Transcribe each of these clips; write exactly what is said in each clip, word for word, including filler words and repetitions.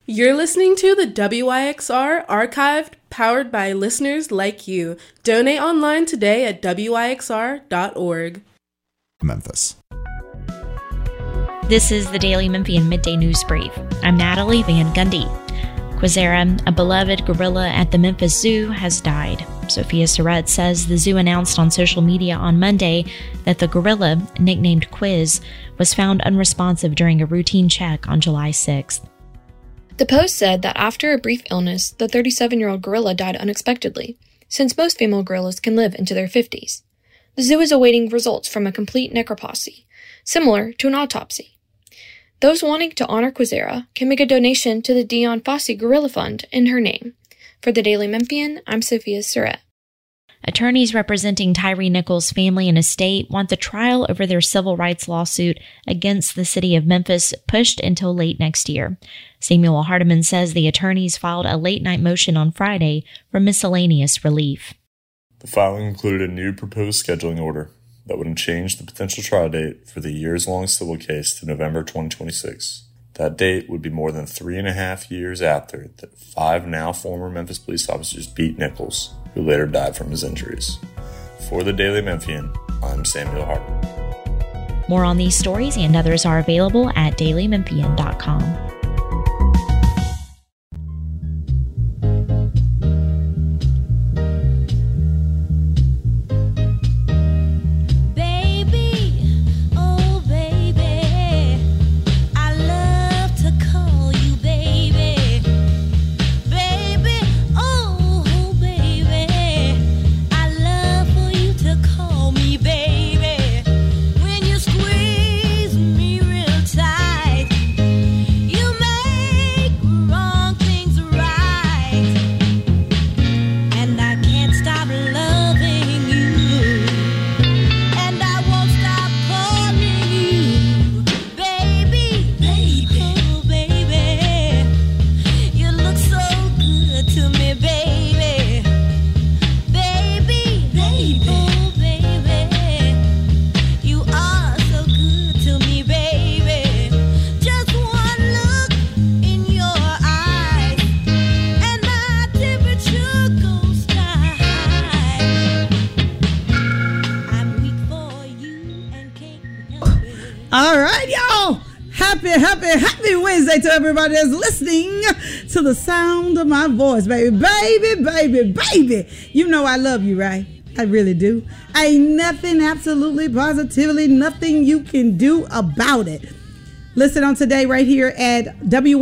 You're listening to the W Y X R Archived, powered by listeners like you. Donate online today at W Y X R dot org. Memphis. This is the Daily Memphian Midday News Brief. I'm Natalie Van Gundy. Quizera, a beloved gorilla at the Memphis Zoo, has died. Sophia Surratt says the zoo announced on social media on Monday that the gorilla, nicknamed Quiz, was found unresponsive during a routine check on July sixth. The Post said that after a brief illness, the thirty-seven-year-old gorilla died unexpectedly, since most female gorillas can live into their fifties. The zoo is awaiting results from a complete necropsy, similar to an autopsy. Those wanting to honor Quizera can make a donation to the Dion Fossey Gorilla Fund in her name. For the Daily Memphian, I'm Sophia Surratt. Attorneys representing Tyree Nichols' family and estate want the trial over their civil rights lawsuit against the city of Memphis pushed until late next year. Samuel Hardiman says the attorneys filed a late-night motion on Friday for miscellaneous relief. The filing included a new proposed scheduling order that would change the potential trial date for the years-long civil case to November twenty twenty-six. That date would be more than three and a half years after that five now former Memphis police officers beat Nichols, who later died from his injuries. For the Daily Memphian, I'm Samuel Hardiman. More on these stories and others are available at daily memphian dot com. Happy, happy Wednesday to everybody that's listening to the sound of my voice, baby. Baby, baby, baby. You know I love you, right? I really do. Ain't nothing, absolutely, positively, nothing you can do about it. Listen on today right here at W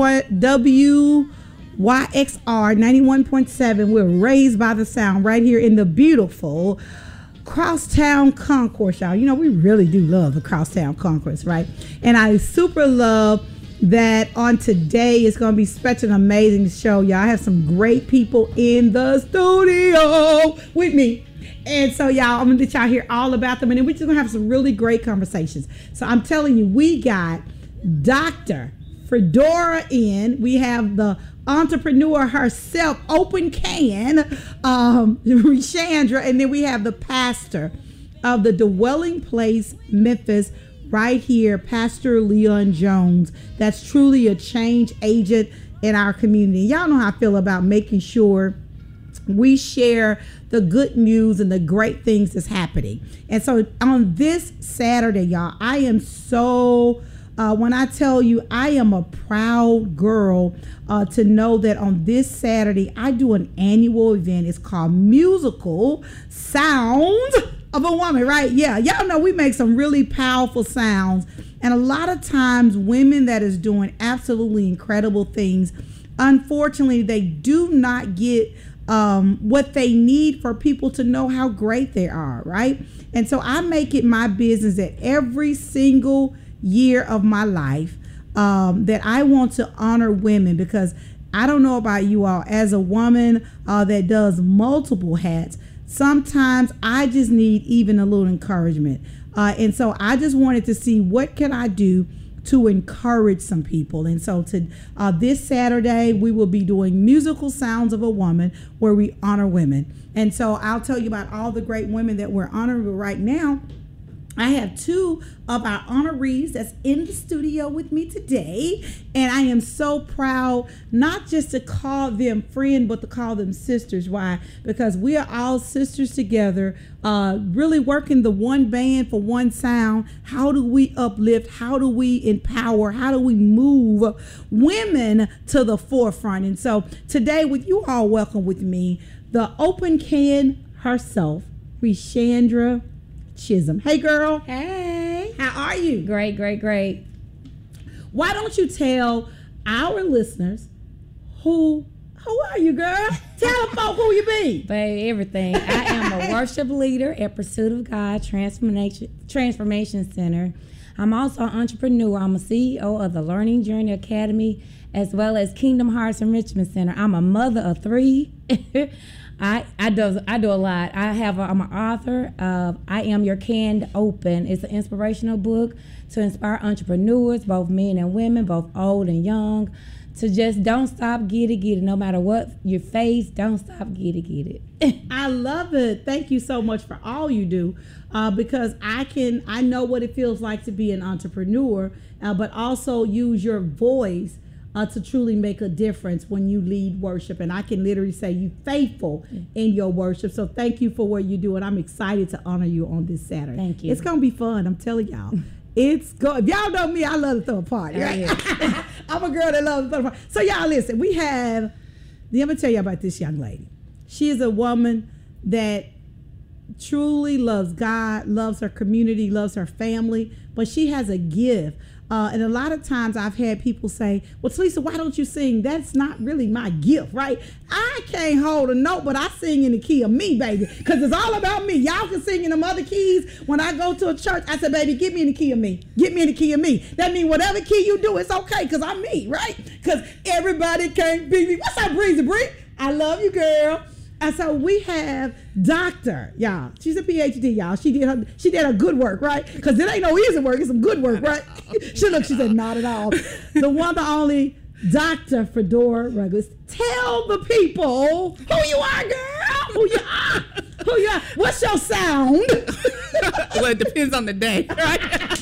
Y X R ninety-one point seven. We're raised by the sound right here in the beautiful Crosstown Concourse, y'all. You know, we really do love the Crosstown Concourse, right? And I super love that on today it's going to be such an amazing show, y'all. I have some great people in the studio with me. And so, y'all, I'm going to let y'all hear all about them. And then we're just going to have some really great conversations. So I'm telling you, we got Doctor Fedora in. We have the entrepreneur herself, Open Can, um, Chandra, and then we have the pastor of the Dwelling Place Memphis right here, Pastor Leon Jones. That's truly a change agent in our community. Y'all know how I feel about making sure we share the good news and the great things that's happening. And so on this Saturday, y'all, I am so Uh, when I tell you I am a proud girl uh, to know that on this Saturday I do an annual event. It's called Musical Sounds of a Woman, right? Yeah, y'all know we make some really powerful sounds. And a lot of times women that is doing absolutely incredible things, unfortunately, they do not get um, what they need for people to know how great they are, right? And so I make it my business that every single year of my life um, that I want to honor women, because I don't know about you all, as a woman uh, that does multiple hats, sometimes I just need even a little encouragement. Uh, and so I just wanted to see what can I do to encourage some people. And so to uh, this Saturday, we will be doing Musical Sounds of a Woman, where we honor women. And so I'll tell you about all the great women that we're honoring right now. I have two of our honorees that's in the studio with me today, and I am so proud not just to call them friend, but to call them sisters. Why? Because we are all sisters together, uh, really working the one band for one sound. How do we uplift? How do we empower? How do we move women to the forefront? And so today, with you all welcome with me, the open can herself, Reshandra Chisholm. Hey, girl. Hey. How are you? Great, great, great. Why don't you tell our listeners who who are you, girl? Tell them folk who you be. Baby, everything. I am a worship leader at Pursuit of God Transformation Transformation Center. I'm also an entrepreneur. I'm a C E O of the Learning Journey Academy, as well as Kingdom Hearts Enrichment Center. I'm a mother of three. I, I do I do a lot. I have a, I'm an author of I Am Your Can Open. It's an inspirational book to inspire entrepreneurs, both men and women, both old and young, to just don't stop, get it, get it. No matter what you face, don't stop, get it, get it. I love it. Thank you so much for all you do, uh, because I can I know what it feels like to be an entrepreneur, uh, but also use your voice Uh, to truly make a difference when you lead worship. And I can literally say you faithful in your worship. So thank you for what you do. And I'm excited to honor you on this Saturday. Thank you. It's going to be fun. I'm telling y'all. It's go. If y'all know me, I love to throw a party. Right? I'm a girl that loves to throw a party. So y'all listen, we have, let me tell you about this young lady. She is a woman that truly loves God, loves her community, loves her family, but she has a gift. Uh, and a lot of times I've had people say, well, Talisa, why don't you sing? That's not really my gift, right? I can't hold a note, but I sing in the key of me, baby, because it's all about me. Y'all can sing in them other keys. When I go to a church, I said, baby, get me in the key of me. Get me in the key of me. That means whatever key you do, it's okay, because I'm me, right? Because everybody can't be me. What's up, Breezy Bree? I love you, girl. And so we have Doctor, y'all. She's a P H D, y'all. She did her, she did her good work, right? Because it ain't no easy work. It's some good work, right? she looked, she said, not at all. The one, the only Doctor Fedora Ruggles. Tell the people who you are, girl. Who you are. Who you are. What's your sound? Well, it depends on the day, right?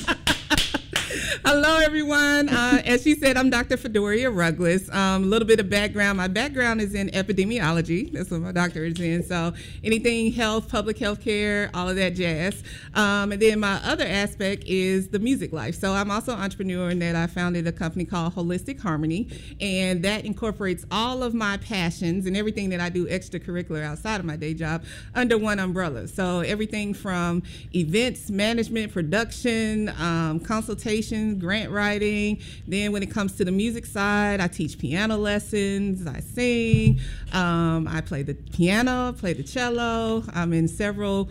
Hello, everyone. Uh, as she said, I'm Doctor Fedoria Ruggles. Um, a little bit of background. My background is in epidemiology. That's what my doctorate is in. So anything health, public health care, all of that jazz. Um, and then my other aspect is the music life. So I'm also an entrepreneur in that I founded a company called Holistic Harmony. And that incorporates all of my passions and everything that I do extracurricular outside of my day job under one umbrella. So everything from events, management, production, um, consultation, grant writing. Then when it comes to the music side, I teach piano lessons, I sing, um, I play the piano, play the cello. I'm in several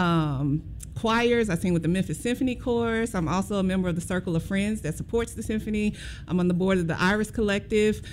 um, choirs. I sing with the Memphis Symphony Chorus. I'm also a member of the Circle of Friends that supports the symphony. I'm on the board of the Iris Collective.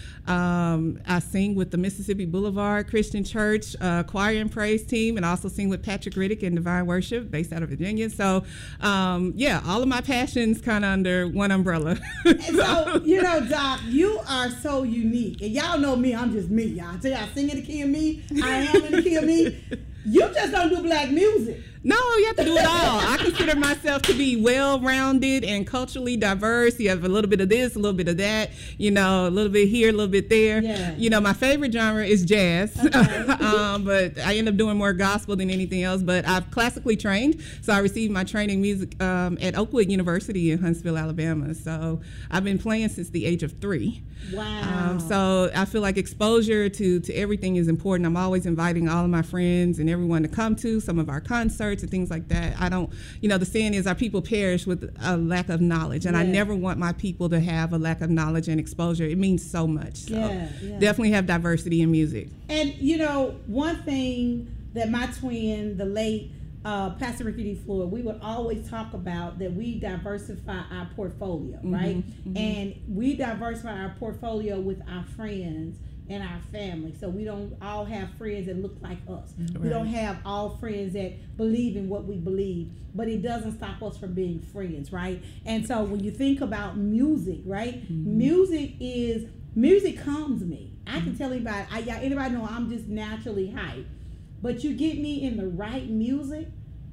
Um, I sing with the Mississippi Boulevard Christian Church uh, choir and praise team, and I also sing with Patrick Riddick in Divine Worship, based out of Virginia. So, um, yeah, all of my passions kind of under one umbrella. So, you know, Doc, you are so unique. And y'all know me, I'm just me, y'all. I tell you, I sing in the key of me. I am in the key of me. You just don't do black music. No, you have to do it all. I consider myself to be well-rounded and culturally diverse. You have a little bit of this, a little bit of that, you know, a little bit here, a little bit there. Yeah. You know, my favorite genre is jazz, okay. um, but I end up doing more gospel than anything else. But I've classically trained, so I received my training music um, at Oakwood University in Huntsville, Alabama. So I've been playing since the age of three. Wow. Um, so I feel like exposure to, to everything is important. I'm always inviting all of my friends and everyone to come to some of our concerts and things like that. I don't, you know, the saying is our people perish with a lack of knowledge. And yeah. I never want my people to have a lack of knowledge and exposure. It means so much. So yeah, yeah. Definitely have diversity in music. And, you know, one thing that my twin, the late Uh, Pastor Ricky D. Floyd, we would always talk about that we diversify our portfolio, mm-hmm, right? Mm-hmm. And we diversify our portfolio with our friends and our family. So we don't all have friends that look like us. Right. We don't have all friends that believe in what we believe, but it doesn't stop us from being friends, right? And so when you think about music, right? Mm-hmm. Music is, music calms me. I can tell anybody, I, anybody know I'm just naturally hyped. But you get me in the right music,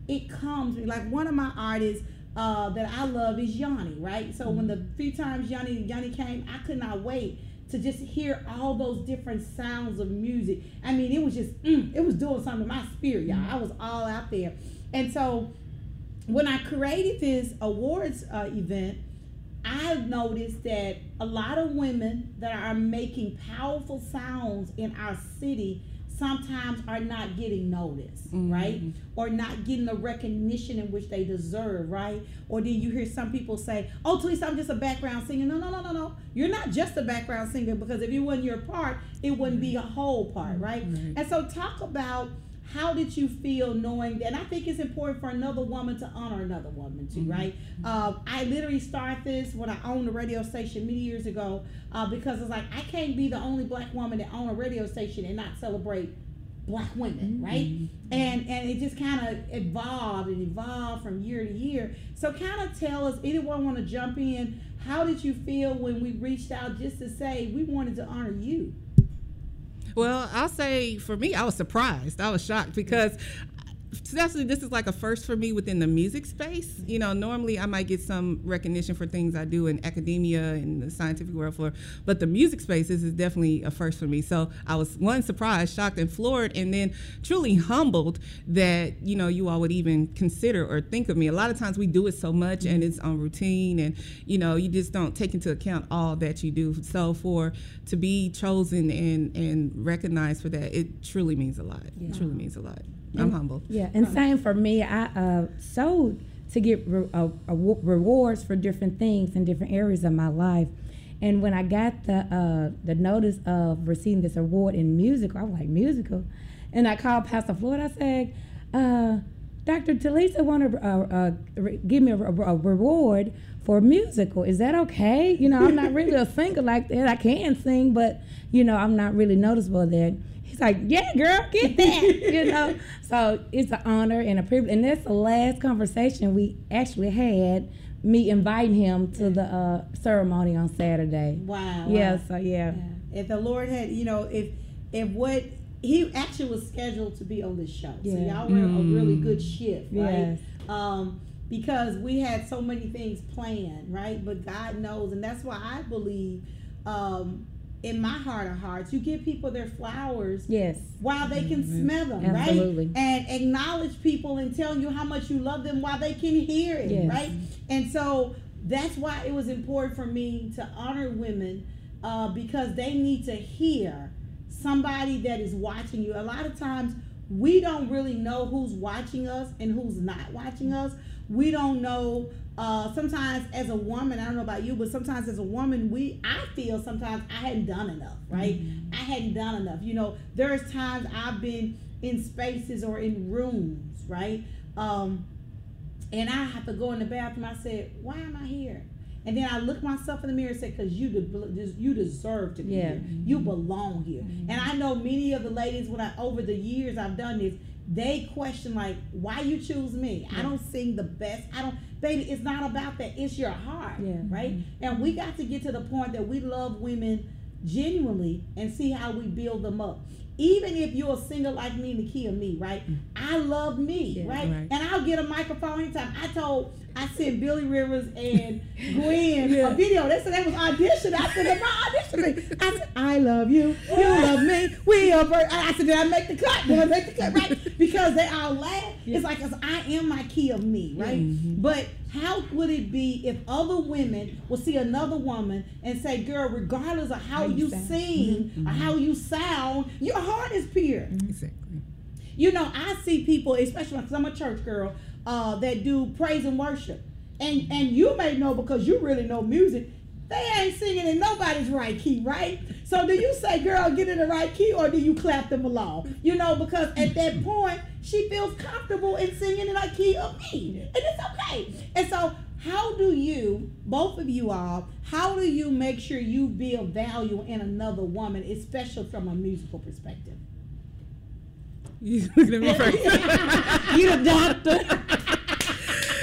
it calms me. Like one of my artists uh, that I love is Yanni, right? So mm-hmm. when the few times Yanni Yanni came, I could not wait to just hear all those different sounds of music. I mean, it was just, mm, it was doing something to my spirit, y'all. I was all out there. And so when I created this awards uh, event, I noticed that a lot of women that are making powerful sounds in our city sometimes are not getting noticed, mm-hmm. right? Or not getting the recognition in which they deserve, right? Or then you hear some people say, oh, Talisa, I'm just a background singer. No, no, no, no, no. You're not just a background singer, because if it wasn't your part, it wouldn't be a whole part, right? Mm-hmm. And so talk about, how did you feel knowing that? And I think it's important for another woman to honor another woman too, mm-hmm. right? Uh, I literally started this when I owned a radio station many years ago uh, because it's like, I can't be the only black woman that own a radio station and not celebrate black women, mm-hmm. right? And and it just kind of evolved and evolved from year to year. So kind of tell us, anyone want to jump in, how did you feel when we reached out just to say we wanted to honor you? Well, I'll say for me, I was surprised. I was shocked because especially this is like a first for me within the music space. You know, normally I might get some recognition for things I do in academia and the scientific world, for, but the music space this is definitely a first for me. So I was, one, surprised, shocked, and floored, and then truly humbled that, you know, you all would even consider or think of me. A lot of times we do it so much and it's on routine, and, you know, you just don't take into account all that you do. So for to be chosen and, and recognized for that, it truly means a lot. Yeah. It truly means a lot. I'm and, humble. Yeah, and same for me. I uh, sold to get re- uh, uh, rewards for different things in different areas of my life. And when I got the uh, the notice of receiving this award in musical, I was like, musical? And I called Pastor Floyd. I said, uh, Doctor Talisa want to uh, uh, re- give me a, a reward for a musical. Is that okay? You know, I'm not really a singer like that. I can sing, but, you know, I'm not really noticeable there. He's like, yeah, girl, get that, you know. So it's an honor and a privilege. And that's the last conversation we actually had, me inviting him to the uh, ceremony on Saturday. Wow. Yeah, wow. so yeah. yeah. If the Lord had, you know, if if what, he actually was scheduled to be on this show. Yeah. So y'all were mm. a really good shift, right? Yes. Um, because we had so many things planned, right? But God knows, and that's why I believe, um, in my heart of hearts, you give people their flowers, yes, while they can mm-hmm. smell them, Absolutely. right? And acknowledge people and tell you how much you love them while they can hear it, yes. right? And so that's why it was important for me to honor women uh, because they need to hear somebody that is watching you. A lot of times we don't really know who's watching us and who's not watching us. We don't know. Uh, sometimes as a woman, I don't know about you, but sometimes as a woman, we I feel sometimes I hadn't done enough, right? Mm-hmm. I hadn't done enough. You know, there's times I've been in spaces or in rooms, right? Um, and I have to go in the bathroom. I said, why am I here? And then I look myself in the mirror and say, because you de- you deserve to be yeah. here. You belong here. Mm-hmm. And I know many of the ladies, when I over the years I've done this, they question like, why you choose me? Yeah. I don't sing the best. I don't, baby, it's not about that. It's your heart, yeah. right? Mm-hmm. And we got to get to the point that we love women genuinely and see how we build them up. Even if you're a singer like me, the key of me, right? Mm-hmm. I love me, yeah, right? right? And I'll get a microphone anytime. I told, I sent Billy Rivers and Gwen yeah. a video. They said they was auditioning. I said, they my auditioning. I said, I love you. You love me. We are. Ver-. I said, did I make the cut? Did I make the cut? Right? Because they all laugh. Yeah. It's like, cause I am my key of me, right? Mm-hmm. But how would it be if other women would see another woman and say, girl, regardless of how, how you, you sing mm-hmm. or how you sound, your heart is pure. Exactly. You know, I see people, especially because I'm a church girl, uh, that do praise and worship. And and you may know because you really know music, they ain't singing in nobody's right key, right? So do you say, girl, get in the right key, or do you clap them along? You know, because at that point, she feels comfortable in singing in the key of me. And it's okay. And so how do you, both of you all, how do you make sure you build value in another woman, especially from a musical perspective? You looking at me first. You the doctor.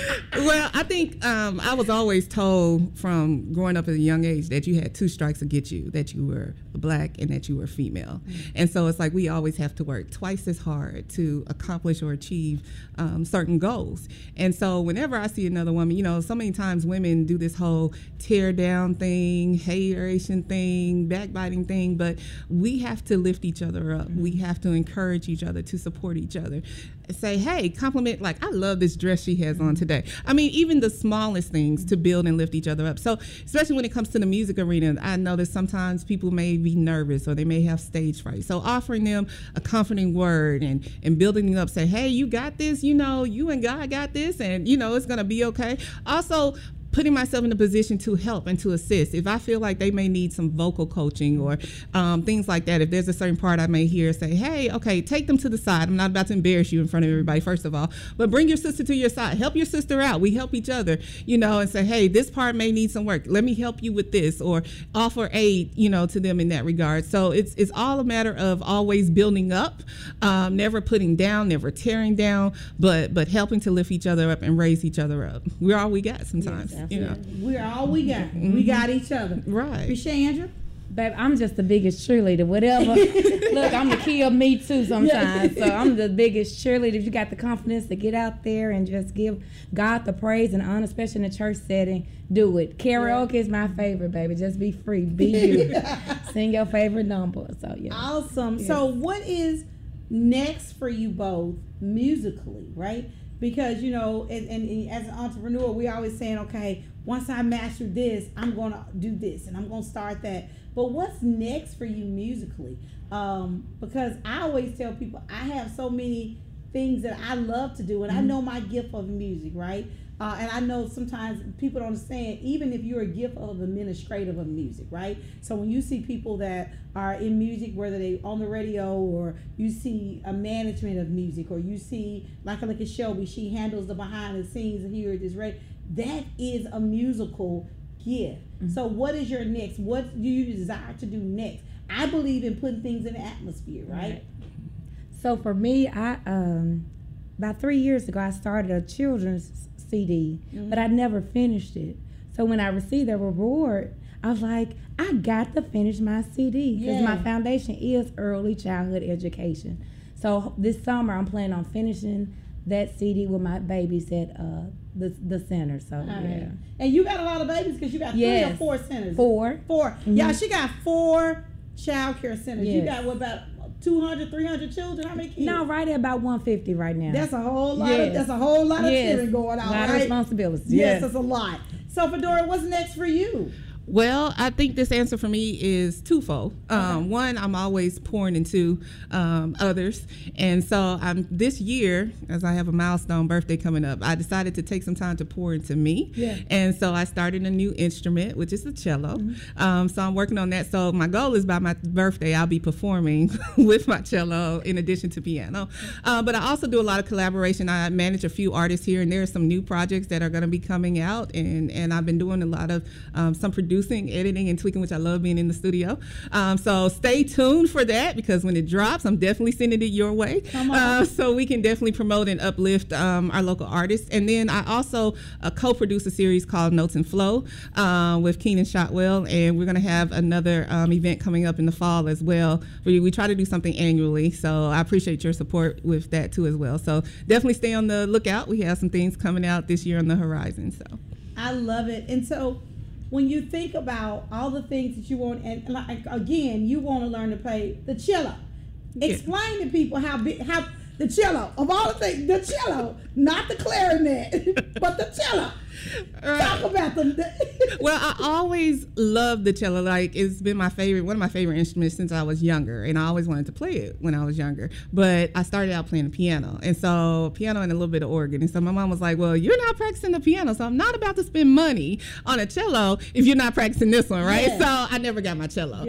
Well, I think um, I was always told from growing up at a young age that you had two strikes to get you, that you were black and that you were female. Mm-hmm. And so it's like we always have to work twice as hard to accomplish or achieve um, certain goals. And so whenever I see another woman, you know, so many times women do this whole tear down thing, hateration thing, backbiting thing, but we have to lift each other up. Mm-hmm. We have to encourage each other, to support each other. Say, hey, compliment, like, I love this dress she has on today. I mean, even the smallest things to build and lift each other up. So especially when it comes to the music arena, I notice sometimes people may be nervous or they may have stage fright. So offering them a comforting word and, and building them up, say, hey, you got this, you know, you and God got this, and, you know, it's going to be okay. Also, putting myself in a position to help and to assist. If I feel like they may need some vocal coaching or um, things like that, if there's a certain part I may hear, say, hey, okay, take them to the side. I'm not about to embarrass you in front of everybody, first of all, but bring your sister to your side. Help your sister out. We help each other, you know, and say, hey, this part may need some work. Let me help you with this, or offer aid, you know, to them in that regard. So it's it's all a matter of always building up, um, never putting down, never tearing down, but but helping to lift each other up and raise each other up. We're all we got sometimes. Yes, you know, we're all we got. Mm-hmm. We got each other. Right. Chandra? Babe, I'm just the biggest cheerleader. Whatever. Look, I'm the key of me too sometimes. So I'm the biggest cheerleader. If you got the confidence to get out there and just give God the praise and honor, especially in a church setting, do it. Karaoke yeah. is my favorite, baby. Just be free. Be you. Sing your favorite number. So yeah. Awesome. Yes. So what is next for you both musically, right? Because, you know, and, and, and as an entrepreneur, we always saying, okay, once I master this, I'm going to do this and I'm going to start that. But what's next for you musically? Um, because I always tell people I have so many things that I love to do, and mm-hmm. I know my gift of music, right? Uh, and I know sometimes people don't understand, even if you're a gift of administrative of music, right? So when you see people that are in music, whether they on the radio, or you see a management of music, or you see, like like a Shelby, she handles the behind the scenes here at this radio, that is a musical gift. Mm-hmm. So what is your next? What do you desire to do next? I believe in putting things in the atmosphere, right? right. So for me, I um, about three years ago, I started a children's C D, mm-hmm. but I never finished it. So when I received the reward, I was like, I got to finish my C D, because yeah. my foundation is early childhood education. So this summer, I'm planning on finishing that C D with my babies at uh, the the center. So All yeah. Right. And you got a lot of babies, because you got yes. three or four centers. Four. Four. Mm-hmm. Yeah, she got four child care centers. Yes. You got what, about two hundred, three hundred children? How many kids? No, right at about one fifty right now. That's a whole lot. Yes. Of, that's a whole lot of yes. children going on. A lot right? of responsibilities. Yes, yes, that's a lot. So, Fedora, what's next for you? Well, I think this answer for me is twofold. Um, okay. One, I'm always pouring into um, others. And so I'm this year, as I have a milestone birthday coming up, I decided to take some time to pour into me. Yeah. And so I started a new instrument, which is the cello. Mm-hmm. Um, so I'm working on that. So my goal is by my birthday, I'll be performing with my cello in addition to piano. Uh, but I also do a lot of collaboration. I manage a few artists here, and there are some new projects that are going to be coming out. And, and I've been doing a lot of um, some producing. Editing and tweaking, which I love being in the studio. Um, so stay tuned for that, because when it drops, I'm definitely sending it your way. Come on. Uh, so we can definitely promote and uplift um, our local artists. And then I also uh, co-produce a series called Notes and Flow uh, with Keenan Shotwell, and we're going to have another um, event coming up in the fall as well. We, we try to do something annually, so I appreciate your support with that too as well. So definitely stay on the lookout. We have some things coming out this year on the horizon. So I love it. And so when you think about all the things that you want, and like, again, you want to learn to play the cello. Yeah. Explain to people how big, how the cello, of all the things, the cello, not the clarinet, but the cello. Right. Talk about them. Well, I always loved the cello. Like, it's been my favorite, one of my favorite instruments since I was younger, and I always wanted to play it when I was younger. But I started out playing the piano, and so piano and a little bit of organ. And so my mom was like, "Well, you're not practicing the piano, so I'm not about to spend money on a cello if you're not practicing this one, right?" Yeah. So I never got my cello.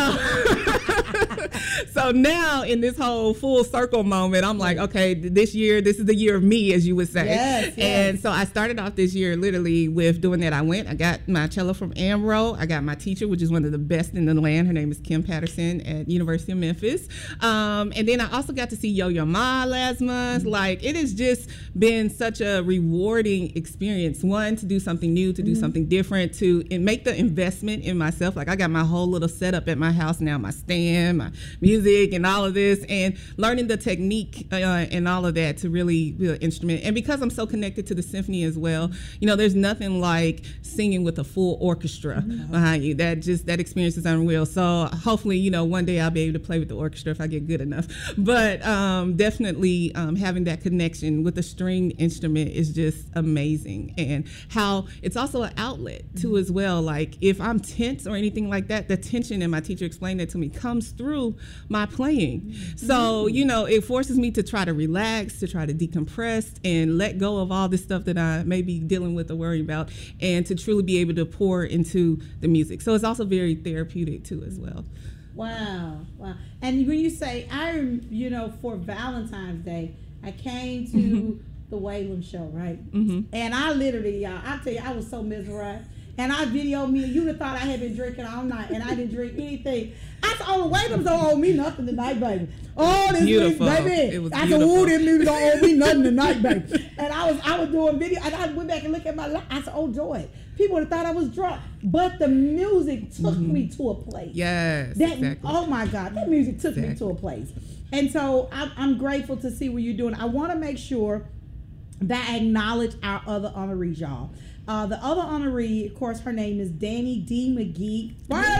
Yeah. So, so now in this whole full circle moment, I'm like, okay, this year, this is the year of me, as you would say. Yes, yes. And so I started off this year year, literally, with doing that. I went, I got my cello from Amro. I got my teacher, which is one of the best in the land. Her name is Kim Patterson at University of Memphis. Um, and then I also got to see Yo-Yo Ma last month. Mm-hmm. Like, it has just been such a rewarding experience. One, to do something new, to do mm-hmm. something different, to and make the investment in myself. Like, I got my whole little setup at my house now, my stand, my music, and all of this, and learning the technique uh, and all of that to really be an instrument. And because I'm so connected to the symphony as well, you know, there's nothing like singing with a full orchestra mm-hmm. behind you. That just, that experience is unreal. So hopefully, you know, one day I'll be able to play with the orchestra if I get good enough. But um, definitely um, having that connection with a stringed instrument is just amazing. And how it's also an outlet too as well. Like, if I'm tense or anything like that, the tension, and my teacher explained that to me, comes through my playing. Mm-hmm. So, you know, it forces me to try to relax, to try to decompress and let go of all this stuff that I may be dealing with or worrying about, and to truly be able to pour into the music. So it's also very therapeutic too as well. Wow, wow. And when you say, I, you know, for Valentine's Day, I came to mm-hmm. the Wayland show, right? Mm-hmm. And I literally, y'all, I tell you, I was so mesmerized. And I videoed me, you'd have thought I had been drinking all night, and I didn't drink anything. I said, oh, the Waylands don't owe me nothing tonight, baby. Oh, this music, baby. It was I beautiful. said, oh, this music don't owe me nothing tonight, baby. And I was I was doing video, and I went back and looked at my life. I said, oh, Joy, people would have thought I was drunk. But the music took mm-hmm. me to a place. Yes, that, exactly. Oh, my God, that music took exactly. me to a place. And so I'm, I'm grateful to see what you're doing. I want to make sure that I acknowledge our other honorees, y'all. Uh, the other honoree, of course, her name is Danny D. McGee.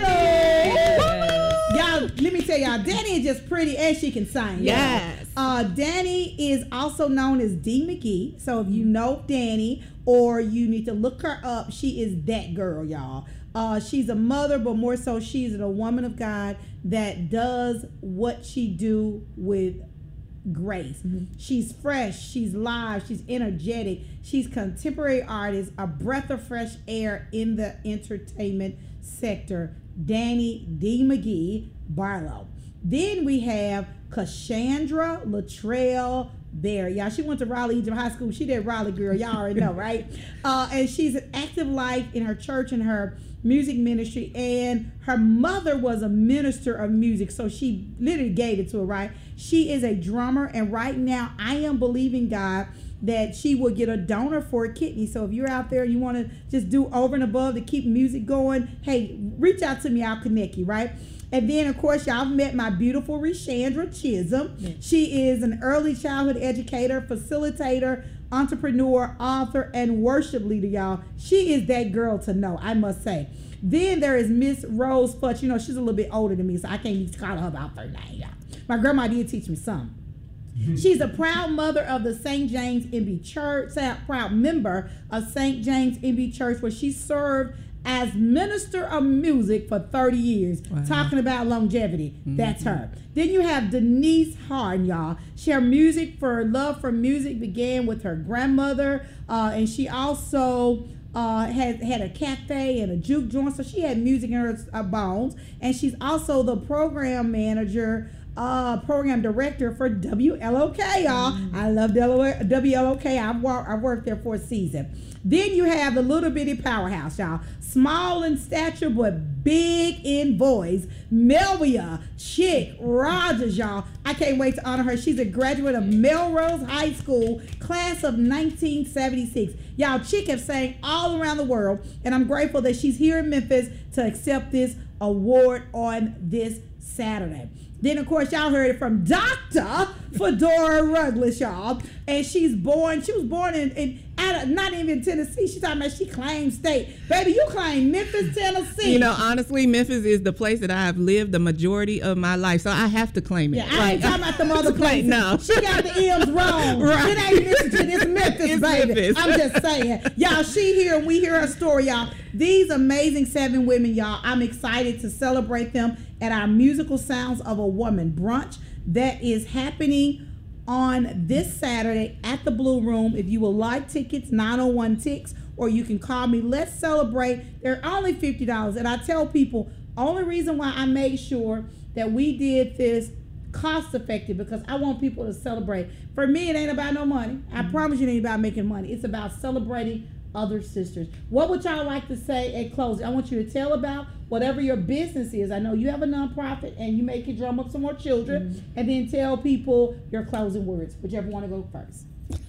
Yes. Y'all, let me tell y'all, Danny is just pretty and she can sing. Yes. Uh, Danny is also known as D. McGee. So if you know Danny or you need to look her up, she is that girl, y'all. Uh, she's a mother, but more so she's a woman of God that does what she do with grace. Mm-hmm. She's fresh, she's live, she's energetic, she's contemporary artist, a breath of fresh air in the entertainment sector. Danny D. McGee Barlow. Then we have Cassandra Latrell Bear. Y'all, she went to Raleigh Egypt High School. She did Raleigh girl. Y'all already know, right? Uh, and she's an active life in her church and her music ministry. And her mother was a minister of music, so she literally gave it to her, right? She is a drummer, and right now I am believing God that she will get a donor for a kidney. So if you're out there, you want to just do over and above to keep music going, hey, reach out to me. I'll connect you, right? And then, of course, y'all met my beautiful Reshandra Chisholm. Yes. She is an early childhood educator, facilitator, entrepreneur, author, and worship leader, y'all. She is that girl to know, I must say. Then there is Miss Rose Futch. You know, she's a little bit older than me, so I can't even call her about her name, y'all. My grandma did teach me something. She's a proud mother of the Saint James M B Church, proud member of Saint James M B Church, where she served as minister of music for thirty years. Wow. Talking about longevity. Mm-hmm. That's her. Then you have Denise Harden, y'all. She, her music for love for music began with her grandmother, uh, and she also uh, had had a cafe and a juke joint, so she had music in her uh, bones. And she's also the program manager, Uh, program director for W L O K, y'all. Mm. I love W L O K. I've, wor- I've worked there for a season. Then you have the little bitty powerhouse, y'all. Small in stature, but big in voice. Melvia Chick Rogers, y'all. I can't wait to honor her. She's a graduate of Melrose High School, class of nineteen seventy-six. Y'all, Chick have sang all around the world, and I'm grateful that she's here in Memphis to accept this award on this Saturday. Then, of course, y'all heard it from Doctor Fedora Ruggles, y'all. And she's born, she was born in, in out of, not even Tennessee. She's talking about she claimed state. Baby, you claim Memphis, Tennessee. You know, honestly, Memphis is the place that I have lived the majority of my life. So I have to claim it. Yeah, I ain't talking about the other places. No. She got the M's wrong. Right. It ain't Michigan, it's Memphis, it's baby. Memphis. I'm just saying. Y'all, she here and we hear her story, y'all. These amazing seven women, y'all, I'm excited to celebrate them at our Musical Sounds of a Woman brunch that is happening on this Saturday at the Blue Room. If you would like tickets, nine oh one Tix, or you can call me. Let's celebrate. They're only fifty dollars. And I tell people, only reason why I made sure that we did this cost effective, because I want people to celebrate. For me, it ain't about no money. I promise you it ain't about making money. It's about celebrating other sisters. What would y'all like to say at closing? I want you to tell about whatever your business is. I know you have a nonprofit and you make it drum up some more children, mm-hmm. and then tell people your closing words. Whichever want to go first.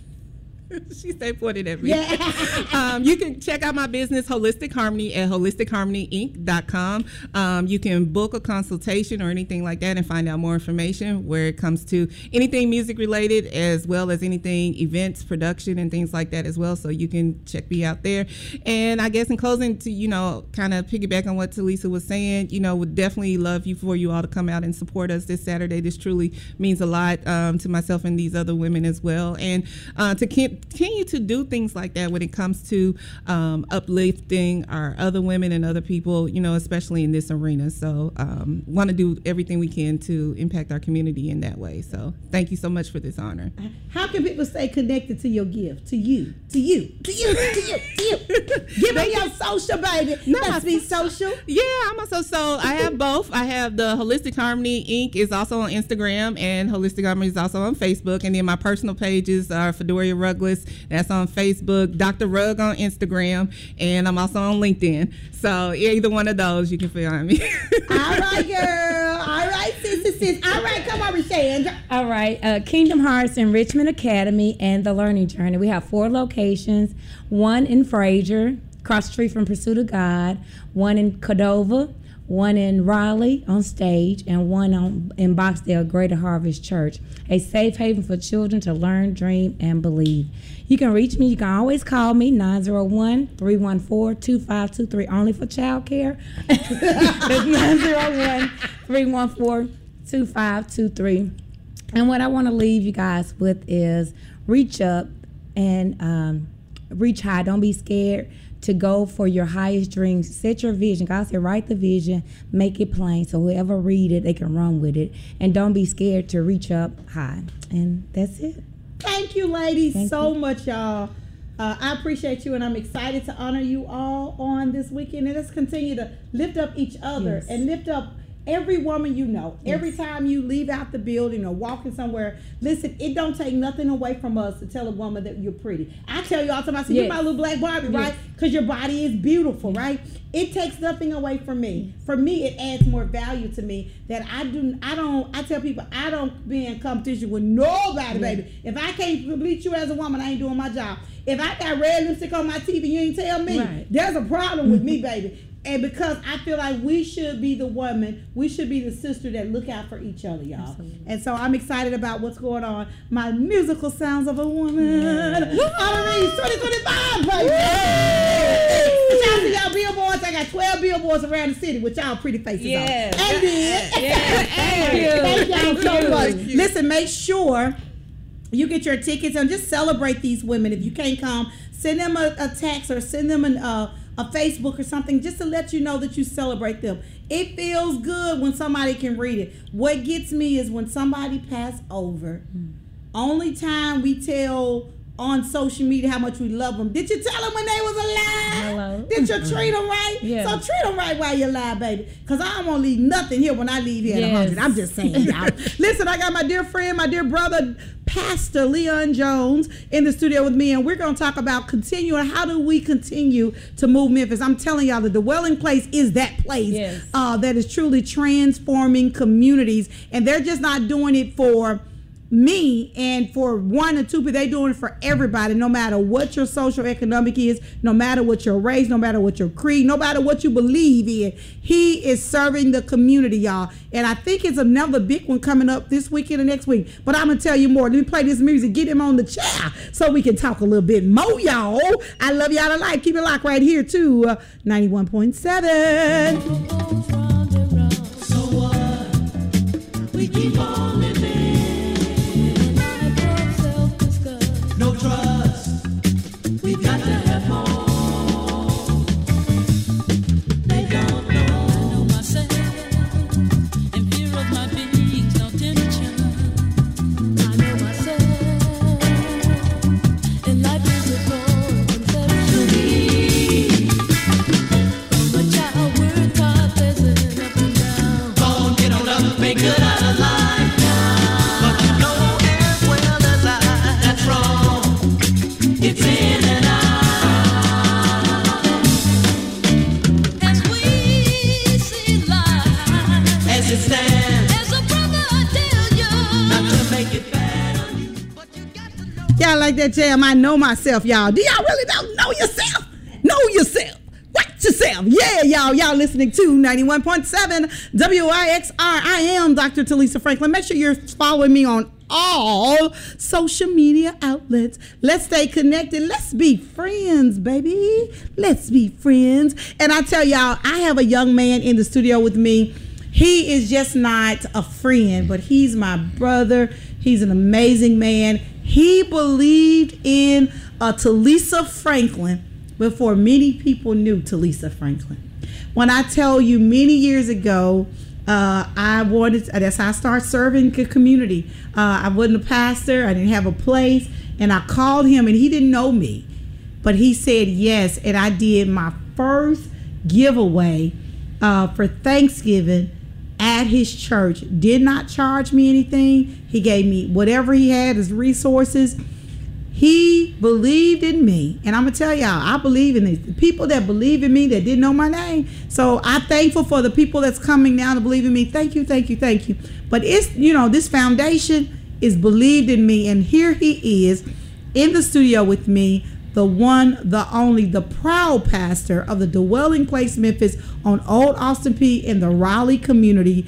She stayed pointed at me. Yeah. um, you can check out my business, Holistic Harmony, at holistic harmony inc dot com. Um, you can book a consultation or anything like that and find out more information where it comes to anything music related, as well as anything events, production, and things like that as well. So you can check me out there. And I guess in closing, to, you know, kind of piggyback on what Talisa was saying, you know, would definitely love you for you all to come out and support us this Saturday. This truly means a lot um, to myself and these other women as well. And uh, to keep continue to do things like that when it comes to um, uplifting our other women and other people, you know, especially in this arena. So um, want to do everything we can to impact our community in that way. So thank you so much for this honor. How can people stay connected to your gift, to you, to you, to you, to you, to you? Give me your social, baby. No, Let's be social. Yeah, I'm also, so I have both. I have the Holistic Harmony Incorporated is also on Instagram, and Holistic Harmony is also on Facebook. And then my personal pages are Fedoria Ruggles. That's on Facebook, Doctor Rug on Instagram, and I'm also on LinkedIn. So either one of those, you can find me. All right, girl. All right, sis, sis. All right, come on, Shandra. All right, uh, Kingdom Hearts Enrichment Academy and the Learning Journey. We have four locations, one in Fraser, across the street from Pursuit of God, one in Cordova, one in Raleigh on Stage, and one on, in Boxdale, Greater Harvest Church, a safe haven for children to learn, dream, and believe. You can reach me. You can always call me, nine zero one, three one four, two five two three, only for child care. It's nine zero one, three one four, two five two three. And what I want to leave you guys with is reach up and um, reach high. Don't be scared to go for your highest dreams. Set your vision. God said, write the vision, make it plain, so whoever read it, they can run with it. And don't be scared to reach up high. And that's it. Thank you, ladies, Thank so you. much, y'all. Uh, I appreciate you, and I'm excited to honor you all on this weekend. And let's continue to lift up each other, Yes. and lift up every woman you know. Yes. Every time you leave out the building or walking somewhere, listen, it don't take nothing away from us to tell a woman that you're pretty. I tell you all the time, I say, Yes. you're my little black Barbie, Yes. right? Because your body is beautiful, right? It takes nothing away from me. For me, it adds more value to me that I do. I don't. I tell people I don't be in competition with nobody, Yeah. baby. If I can't complete you as a woman, I ain't doing my job. If I got red lipstick on my teeth and you ain't tell me, Right. there's a problem with me, baby. And because I feel like we should be the woman, we should be the sister that look out for each other, y'all. Absolutely. And so I'm excited about what's going on. My musical sounds of a woman. Honorees twenty twenty-five, baby. Shout out to y'all billboards. I got twelve billboards around the city with y'all pretty faces Yes. on. And then, Yes. Thank you. thank y'all so you. much. Thank you. Listen, make sure you get your tickets and just celebrate these women. If you can't come, send them a, a text or send them an, uh, a Facebook or something just to let you know that you celebrate them. It feels good when somebody can read it. What gets me is when somebody passed over. Mm. Only time we tell on social media how much we love them. Did you tell them when they was alive? Hello. Did you treat them right? Yeah. So treat them right while you're alive, baby. Because I don't want to leave nothing here when I leave here at Yes. one hundred. I'm just saying, y'all. Listen, I got my dear friend, my dear brother, Pastor Leon Jones in the studio with me, and we're going to talk about continuing. How do we continue to move Memphis? I'm telling y'all that the Dwelling Place is that place Yes. uh, that is truly transforming communities, and they're just not doing it for me and for one or two people. They doing it for everybody, no matter what your social economic is, no matter what your race, no matter what your creed, no matter what you believe in. He is serving the community, y'all. And I think it's another big one coming up this weekend and next week. But I'm gonna tell you more. Let me play this music, get him on the chair so we can talk a little bit more, y'all. I love y'all to life. Keep it locked right here to uh, ninety-one point seven. So what? We keep on living. No trust. We've got to have more. They don't know. I know myself. In fear of my being's no tension. I know myself. And life is a full conception. To me. From a child, we're taught there's up and down. Go on, get on up, make good out of life now. But you know as well as I, that's wrong. It's in and out. man. As a brother, I tell you not to make it bad on you, but you got to know. Y'all like that jam? I know myself, y'all. Do y'all really don't know yourself? Know yourself. Watch yourself. Yeah, y'all. Y'all listening to ninety-one point seven W I X R. I am Doctor Talisa Franklin. Make sure you're following me on all social media outlets. Let's stay connected. Let's be friends, baby. Let's be friends. And I tell y'all, I have a young man in the studio with me. He is just not a friend, but he's my brother. He's an amazing man. He believed in uh, Talisa Franklin before many people knew Talisa Franklin. When I tell you many years ago, uh, I wanted, that's how I started serving the community. Uh, I wasn't a pastor, I didn't have a place, and I called him and he didn't know me, but he said yes, and I did my first giveaway uh, for Thanksgiving at his church. Did not charge me anything. He gave me whatever he had as resources. He believed in me, and I'm gonna tell y'all, I believe in these the people that believe in me that didn't know my name. So I'm thankful for the people that's coming now to believe in me. Thank you, thank you, thank you. But it's, you know, this foundation is believed in me, and here he is in the studio with me, the one, the only, the proud pastor of the Dwelling Place Memphis on Old Austin Peay in the Raleigh community,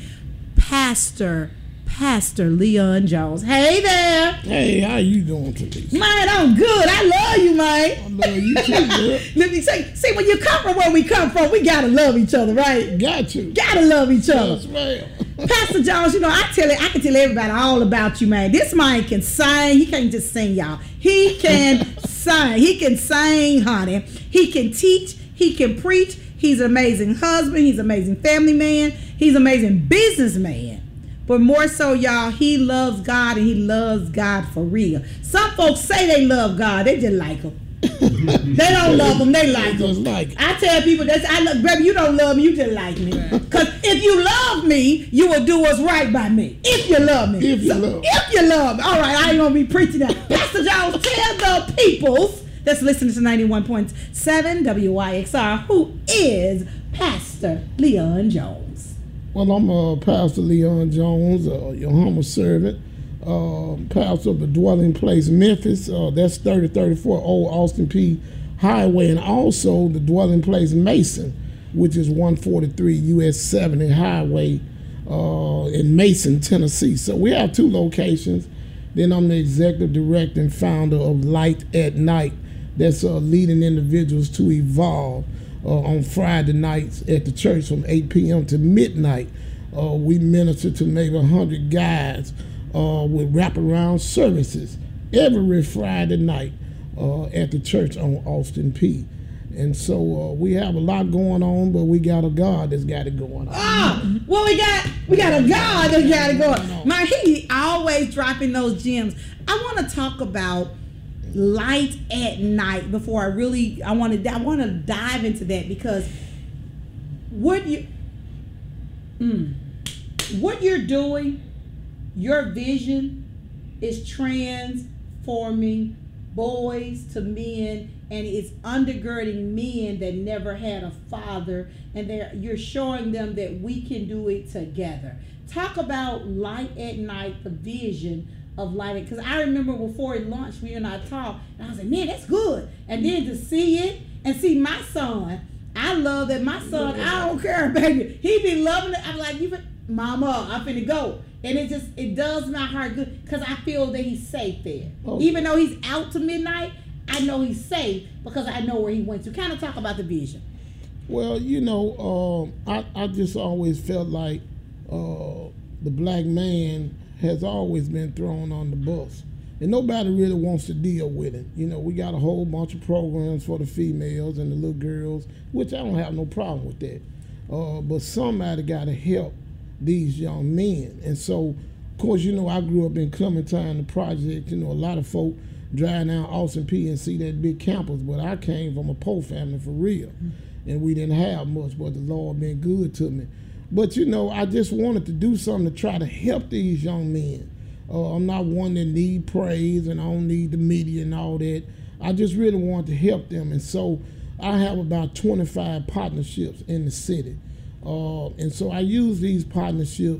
Pastor. Pastor Leon Jones. Hey there. Hey, how you doing today? Man, I'm good. I love you, man. I love you too, girl. Let me say, see, when you come from where we come from, we gotta love each other, right? Got you. Gotta love each other. Yes, ma'am. Pastor Jones, you know, I tell it, I can tell everybody all about you, man. This man can sing. He can't just sing, y'all. He can sing. He can sing, honey. He can teach. He can preach. He's an amazing husband. He's an amazing family man. He's an amazing businessman. But more so, y'all, he loves God, and he loves God for real. Some folks say they love God. They just like him. They don't love him. They like him. Like I tell people, that's, I love, baby, you don't love me. You just like me. Because if you love me, you will do what's right by me. If you love me. If you so, love me. If you love me. All right, I ain't going to be preaching that. Pastor Jones, tell the peoples that's listening to ninety-one point seven W I X R who is Pastor Leon Jones. Well, I'm uh, Pastor Leon Jones, uh, your humble servant, uh, pastor of the Dwelling Place Memphis. Uh, that's thirty thirty-four Old Austin Peay Highway, and also the Dwelling Place Mason, which is one forty-three U S seventy Highway uh, in Mason, Tennessee. So we have two locations. Then I'm the executive director and founder of Light at Night. That's uh, leading individuals to evolve. Uh, on Friday nights at the church from eight p.m. to midnight. Uh, we minister to maybe one hundred guys uh, with wraparound services every Friday night uh, at the church on Austin Peay. And so uh, we have a lot going on, but we got a God that's got it going on. Oh, well, we got we got a God that's got it going on. Man, he always dropping those gems. I want to talk about Light at Night before I really I want to I want to dive into that, because what you mm, what you're doing, your vision is transforming boys to men, and it's undergirding men that never had a father, and they're, you're showing them that we can do it together. Talk about Light at Night, the vision of lighting, because I remember before it launched, we and I talked, and I was like, man, that's good. And then to see it and see my son, I love that my son, I don't care, baby, he be loving it. I'm like, you been, mama, I'm finna go. And it just, it does my heart good, because I feel that he's safe there. Oh. Even though he's out to midnight, I know he's safe because I know where he went to. Kind of talk about the vision. Well, you know, um, I, I just always felt like uh, the black man has always been thrown on the bus, and nobody really wants to deal with it. You know, we got a whole bunch of programs for the females and the little girls, which I don't have no problem with that. Uh, but somebody got to help these young men. And so, of course, you know, I grew up in Clementine, the project. You know, a lot of folk drive down Austin Peay and see that big campus, but I came from a poor family for real, mm-hmm. and we didn't have much, but the Lord been good to me. But, you know, I just wanted to do something to try to help these young men. Uh, I'm not one that need praise, and I don't need the media and all that. I just really want to help them. And so I have about twenty-five partnerships in the city. Uh, and so I use these partnerships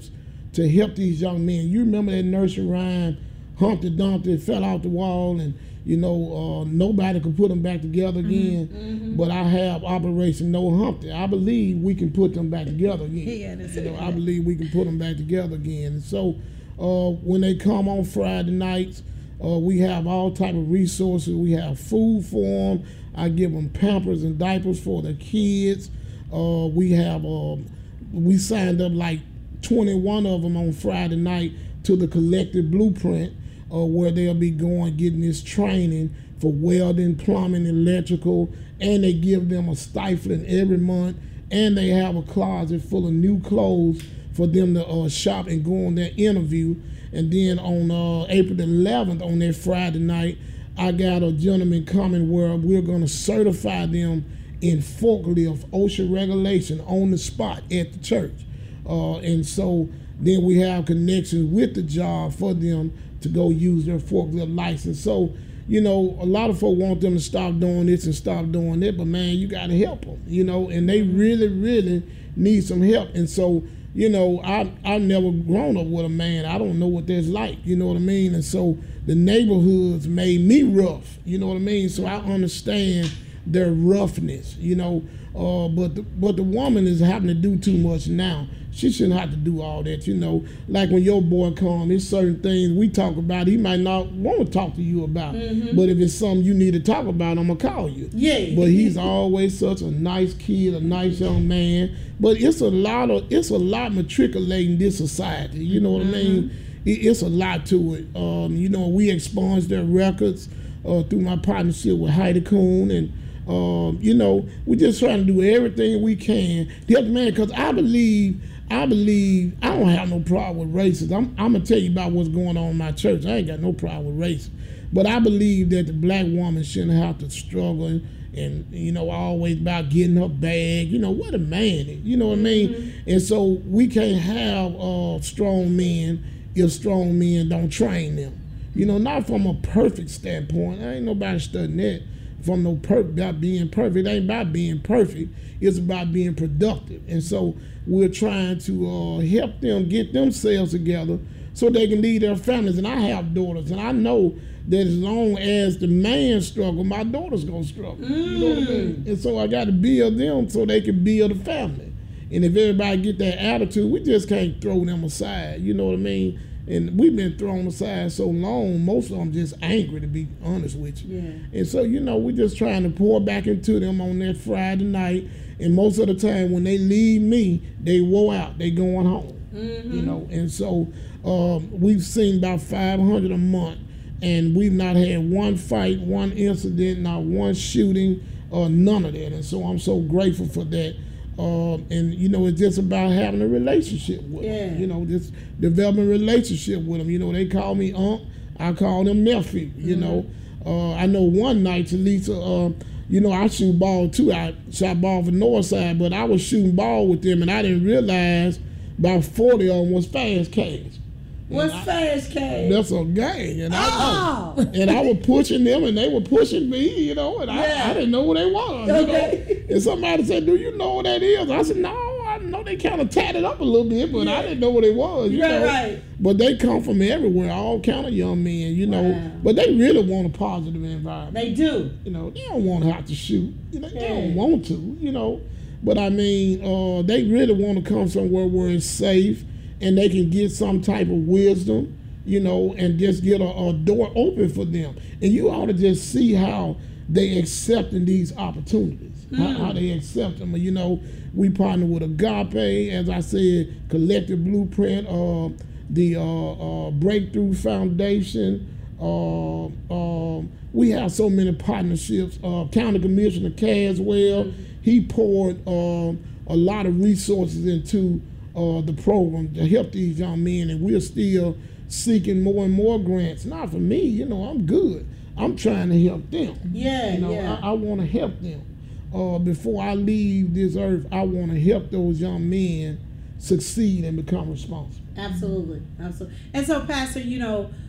to help these young men. You remember that nursery rhyme, Humpty Dumpty fell out the wall, and you know uh, nobody could put them back together again. Mm-hmm. But I have Operation No Humpty. I believe we can put them back together again. Yeah, that's you know, it. I believe we can put them back together again. And so uh, when they come on Friday nights, uh, we have all type of resources. We have food for them. I give them Pampers and diapers for their kids. Uh, we have uh, we signed up like twenty-one of them on Friday night to the Collective Blueprint, uh, where they'll be going getting this training for welding, plumbing, electrical, and they give them a stipend every month, and they have a closet full of new clothes for them to uh, shop and go on their interview. And then on uh, April the eleventh, on that Friday night, I got a gentleman coming where we're going to certify them in forklift OSHA regulation on the spot at the church. Uh, and so then we have connections with the job for them to go use their forklift license. So, you know, a lot of folks want them to stop doing this and stop doing that, but man, you got to help them, you know, and they really, really need some help. And so, you know, I, I've never grown up with a man. I don't know what that's like, you know what I mean? And so the neighborhoods made me rough, you know what I mean? So I understand their roughness, you know, uh, but the, but the woman is having to do too much now. She shouldn't have to do all that, you know. Like when your boy comes, there's certain things we talk about he might not want to talk to you about. Mm-hmm. But if it's something you need to talk about, I'm going to call you. Yeah. But he's always such a nice kid, a nice young man. But it's a lot of, it's a lot matriculating this society, you know what mm-hmm. I mean? It, it's a lot to it. Um, you know, we expunge their records uh, through my partnership with Heidi Kuhn, and um, you know, we're just trying to do everything we can to help the man, because I believe I believe I don't have no problem with racism. I'm, I'm gonna tell you about what's going on in my church. I ain't got no problem with racism, but I believe that the black woman shouldn't have to struggle and, and you know, always about getting her bag. You know what a man is. You know what I mean? Mm-hmm. And so we can't have uh, strong men if strong men don't train them. You know, not from a perfect standpoint. I ain't nobody studying that from no per about being perfect. It ain't about being perfect. It's about being productive. And so we're trying to uh, help them get themselves together so they can lead their families. And I have daughters, and I know that as long as the man struggle, my daughter's gonna struggle. Mm. You know what I mean? And so I got to build them so they can build a family. And if everybody get that attitude, we just can't throw them aside. You know what I mean? And we've been thrown aside so long, most of them just angry, to be honest with you. Yeah. And so, you know, we're just trying to pour back into them on that Friday night. And most of the time when they leave me, they wore out. They going home. Mm-hmm. You know, and so um, we've seen about five hundred a month. And we've not had one fight, one incident, not one shooting, or none of that. And so I'm so grateful for that. Um, and, you know, it's just about having a relationship with yeah. them. You know, just developing a relationship with them. You know, they call me Unc. I call them nephew, you mm-hmm. know. Uh, I know one night, Talisa, uh, you know, I shoot ball too. I shot ball for Northside, but I was shooting ball with them, and I didn't realize about forty of them was Fast Cash. What's Fast Cash? That's a gang. And, oh. I, and I was pushing them, and they were pushing me, you know, and yeah. I, I didn't know who they was. Okay. You know? And somebody said, do you know what that is? I said, no, I know they kind of tatted up a little bit, but yeah. I didn't know what it was. You right, know? right. But they come from everywhere, all kind of young men, you know. Wow. But they really want a positive environment. They do. You know, they don't want to have to shoot. You know, yeah. They don't want to, you know. But I mean, uh, they really want to come somewhere where it's safe, and they can get some type of wisdom, you know, and just get a, a door open for them. And you ought to just see how they accepting these opportunities, mm. how, how they accept them. You know, we partner with Agape, as I said, Collective Blueprint, uh, the uh, uh, Breakthrough Foundation. Uh, uh, we have so many partnerships. Uh, County Commissioner Caswell, mm. he poured uh, a lot of resources into Uh, the program to help these young men, and we're still seeking more and more grants. Not for me, you know, I'm good. I'm trying to help them. Yeah, you know, yeah. I, I want to help them. Uh, before I leave this earth, I want to help those young men succeed and become responsible. Absolutely, absolutely. And so, Pastor, you know,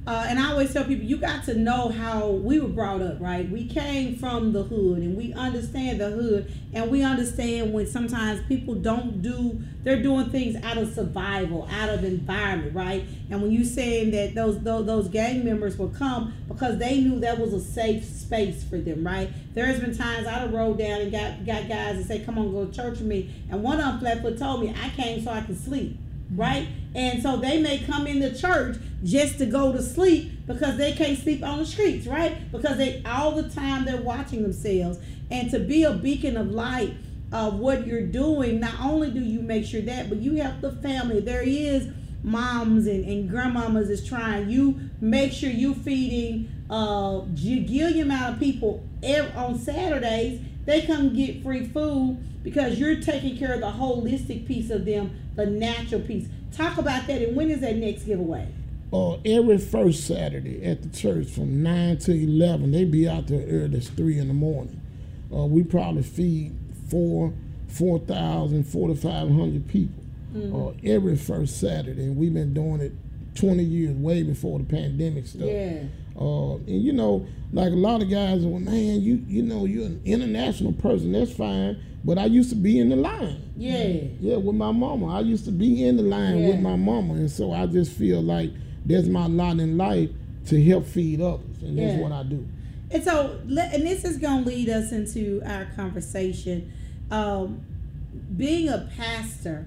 Uh, and I always tell people, you got to know how we were brought up, right? We came from the hood, and we understand the hood, and we understand when sometimes people don't do, they're doing things out of survival, out of environment, right? And when you saying that those, those those gang members will come because they knew that was a safe space for them, right? There's been times I done rode down and got got guys that say, "Come on, go to church with me," and one of them flatfoot told me, "I came so I could sleep." Right? And so they may come into church just to go to sleep because they can't sleep on the streets, right? Because they all the time they're watching themselves. And to be a beacon of light of what you're doing, not only do you make sure that, but you help the family. There is moms and, and grandmamas is trying. You make sure you feeding uh gillion amount of people every, on Saturdays. They come get free food because you're taking care of the holistic piece of them, the natural piece. Talk about that, and when is that next giveaway? Uh, every first Saturday at the church from nine to eleven, they be out there early as three in the morning. Uh, we probably feed four, four thousand, four to five hundred people mm-hmm. uh, every first Saturday, and we've been doing it twenty years, way before the pandemic stuff. Yeah. Uh, and you know, like a lot of guys, well, man, you you know, you're an international person. That's fine. But I used to be in the line. Yeah. Yeah, with my mama. I used to be in the line yeah. with my mama, and so I just feel like that's my lot in life to help feed others, and that's yeah. what I do. And so, and this is going to lead us into our conversation. Um, being a pastor,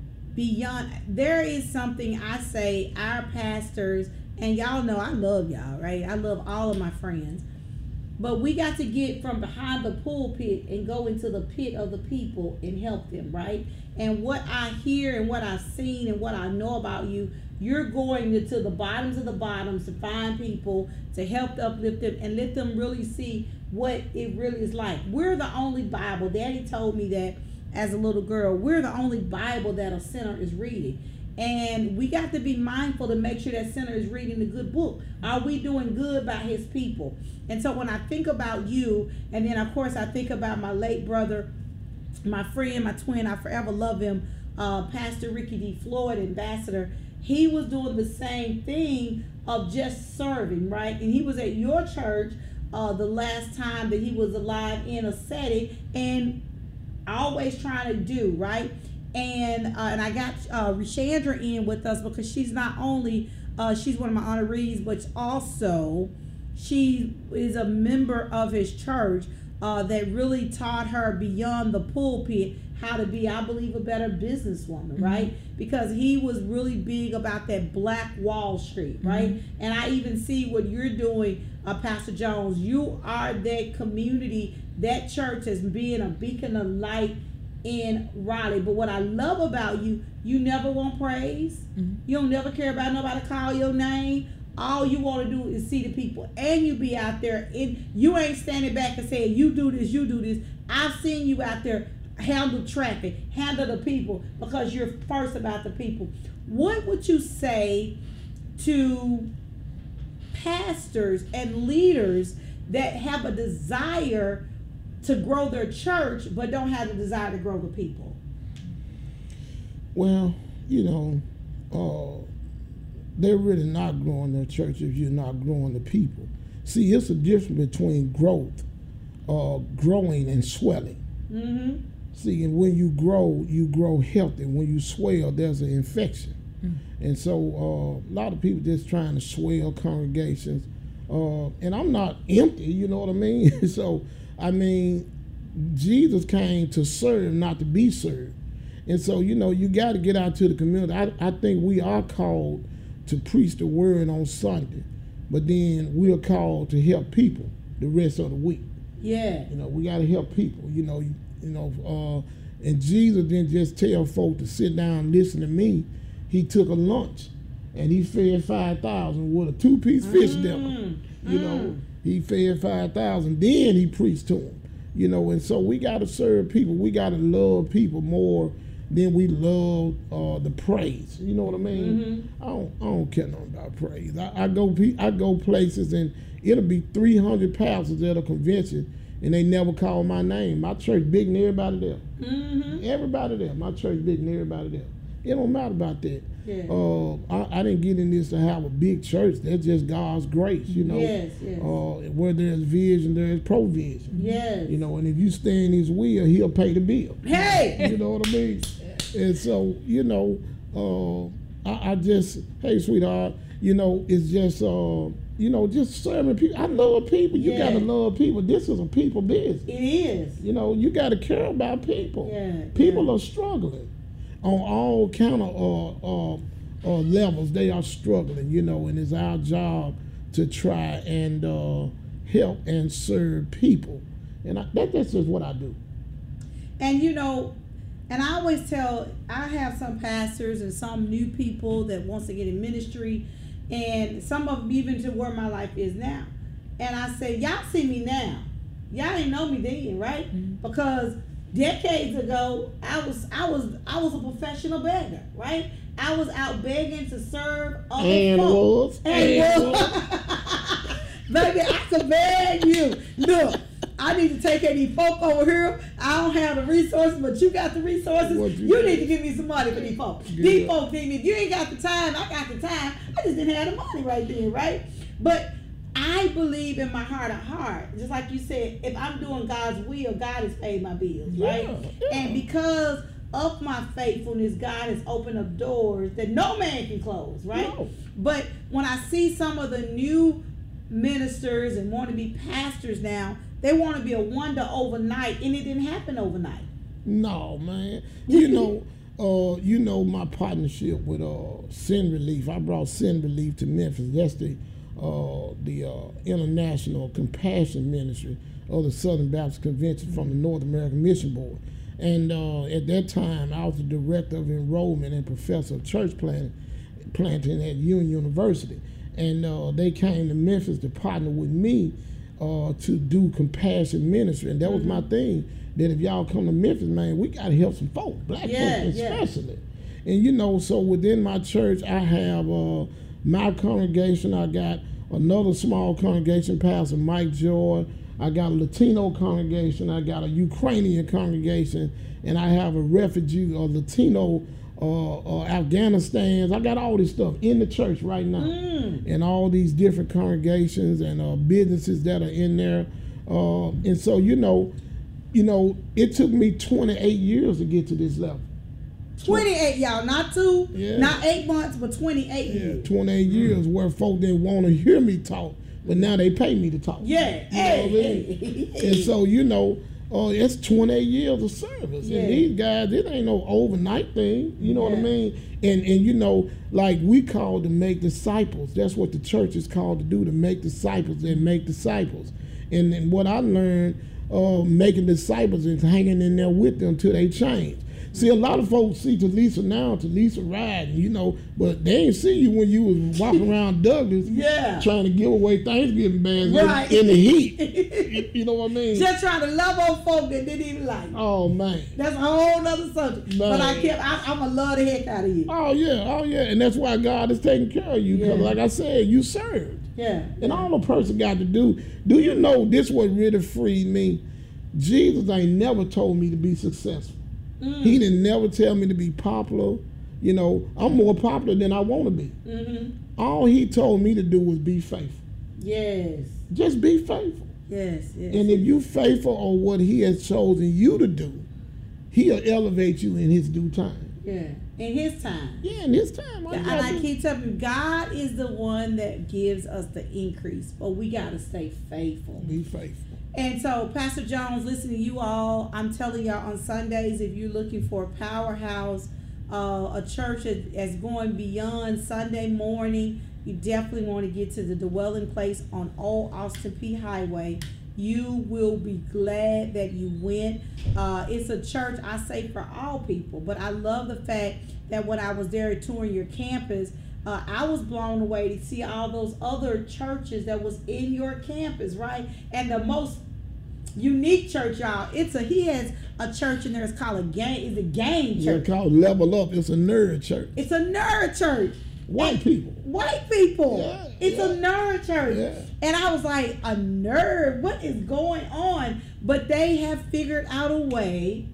beyond, there is something I say our pastors, and y'all know I love y'all, right? I love all of my friends. But we got to get from behind the pulpit and go into the pit of the people and help them, right? And what I hear and what I've seen and what I know about you, you're going to the bottoms of the bottoms to find people to help uplift them and let them really see what it really is like. We're the only Bible. Daddy told me that as a little girl. We're the only Bible that a sinner is reading. And we got to be mindful to make sure that sinner is reading the good book. Are we doing good by his people? And so when I think about you, and then of course I think about my late brother, my friend, my twin, I forever love him, uh, Pastor Ricky D. Floyd, ambassador. He was doing the same thing of just serving, right? And he was at your church uh, the last time that he was alive in a setting, and always trying to do, right? And uh, and I got uh, Rishandra in with us because she's not only, uh, she's one of my honorees, but also she is a member of his church uh, that really taught her beyond the pulpit how to be, I believe, a better businesswoman, mm-hmm. right? Because he was really big about that Black Wall Street, right? Mm-hmm. And I even see what you're doing, uh, Pastor Jones. You are that community, that church as being a beacon of light in Raleigh. But what I love about you, you never want praise. Mm-hmm. You don't never care about nobody call your name. All you want to do is see the people, and you be out there, and you ain't standing back and saying, you do this, you do this. I've seen you out there handle traffic, handle the people, because you're first about the people. What would you say to pastors and leaders that have a desire to grow their church but don't have the desire to grow the people? Well, you know, uh, they're really not growing their church if you're not growing the people. See, it's a difference between growth, uh, growing and swelling. Mm-hmm. See, and when you grow, you grow healthy. When you swell, there's an infection. Mm-hmm. And so uh, a lot of people just trying to swell congregations. Uh, and I'm not empty, you know what I mean? So, I mean, Jesus came to serve, not to be served. And so, you know, you got to get out to the community. I, I think we are called to preach the word on Sunday, but then we are called to help people the rest of the week. Yeah. You know, we got to help people, you know, you, you know, uh, and Jesus didn't just tell folk to sit down and listen to me. He took a lunch and he fed five thousand with a two-piece mm. fish dinner. You mm. know, he fed five thousand, then he preached to them. You know, and so we got to serve people. We got to love people more than we love uh, the praise. You know what I mean? Mm-hmm. I don't, I don't care nothing about praise. I, I go, I go places and it'll be three hundred pastors at a convention, and they never call my name. My church big and everybody there. Mm-hmm. Everybody there. My church big and everybody there. It don't matter about that. Yeah. Uh, I, I didn't get in this to have a big church. That's just God's grace, you know. Yes, yes. Uh, where there's vision, there's provision. Yes. You know, and if you stay in His will, He'll pay the bill. Hey. You know what I mean? And so, you know, uh, I, I just, hey, sweetheart, you know, it's just, uh, you know, just serving people. I love people. You Yeah. got to love people. This is a people business. It is. You know, you got to care about people. Yeah, People yeah. are struggling on all kind of uh, uh, uh, levels. They are struggling, you know, and it's our job to try and uh, help and serve people. And I, that, that's just what I do. And you know, and I always tell, I have some pastors and some new people that wants to get in ministry, and some of them even to where my life is now. And I say, y'all see me now. Y'all didn't know me then, right? Mm-hmm. Because decades ago, I was I was I was a professional beggar, right? I was out begging to serve other And folk. was. And And was. Baby, I can beg you. Look, I need to take care of these folk over here. I don't have the resources, but you got the resources. What You, you got? need to give me some money for these folks. Yeah. These folks need me. If you ain't got the time, I got the time. I just didn't have the money right then, right? But I believe in my heart of heart, just like you said, if I'm doing God's will, God has paid my bills, right? Yeah, yeah. And because of my faithfulness, God has opened up doors that no man can close, right? No. But when I see some of the new ministers and want to be pastors now, they want to be a wonder overnight, and it didn't happen overnight. No, man. You know, uh, you know my partnership with uh, Sin Relief. I brought Sin Relief to Memphis. That's the uh, the uh, International Compassion Ministry of the Southern Baptist Convention from the North American Mission Board. And uh, at that time, I was the director of enrollment and professor of church planting, planting at Union University. And uh, they came to Memphis to partner with me uh, to do compassion ministry. And that was my thing, that if y'all come to Memphis, man, we got to help some folk, black Yeah, folk yeah. especially. And, you know, so within my church, I have uh, my congregation. I got another small congregation, Pastor Mike Joy. I got a Latino congregation. I got a Ukrainian congregation. And I have a refugee, a Latino uh, uh, Afghanistan. I got all this stuff in the church right now. And all these different congregations and uh, businesses that are in there. Uh, and so, you know, you know, it took me twenty-eight years to get to this level. twenty-eight, y'all, not two, Yeah. not eight months, but twenty-eight Yeah, years. twenty-eight years where folk didn't want to hear me talk, but now they pay me to talk. Yeah, You know what I mean? hey, hey. And so, you know, uh, it's twenty-eight years of service. Yeah. And these guys, it ain't no overnight thing. You know what I Yeah. mean? And, and you know, like we called to make disciples. That's what the church is called to do, to make disciples and make disciples. And, and what I learned, uh, making disciples is hanging in there with them till they change. See, a lot of folks see Talisa now, Talisa riding, you know, but they ain't see you when you was walking around Douglas Yeah. trying to give away Thanksgiving bags in- Right. in the heat. You, you know what I mean? Just trying to love old folk that didn't even like me. Oh, man. That's a whole nother subject. But I Man. kept, I, I'm going to love the heck out of you. Oh, yeah. Oh, yeah. And that's why God is taking care of you. Because, Yeah. like I said, you served. Yeah. And all a person got to do, do you know this what really freed me? Jesus ain't never told me to be successful. Mm. He didn't never tell me to be popular. You know, I'm more popular than I want to be. Mm-hmm. All he told me to do was be faithful. Yes. Just be faithful. Yes. Yes. And if you faithful on what he has chosen you to do, he'll elevate you in his due time. yeah. In his time. Yeah, in his time. all you And gotta I do- keep telling you, God is the one that gives us the increase, but we got to stay faithful. Be faithful. And so, Pastor Jones, listen to you all. I'm telling y'all on Sundays, if you're looking for a powerhouse, uh, a church that is going beyond Sunday morning, you definitely want to get to the Dwelling Place on Old Austin P Highway. You will be glad that you went. Uh, it's a church, I say, for all people. But I love the fact that when I was there touring your campus, uh, I was blown away to see all those other churches that was in your campus, right? And the most unique church, y'all, it's a he has a church in there. It's called a game. It's a game Yeah, church. called Level Up. It's a nerd church. It's a nerd church. White And- people. White people. Yeah, it's yeah. a nerd church. Yeah. And I was like, a nerd? What is going on? But they have figured out a way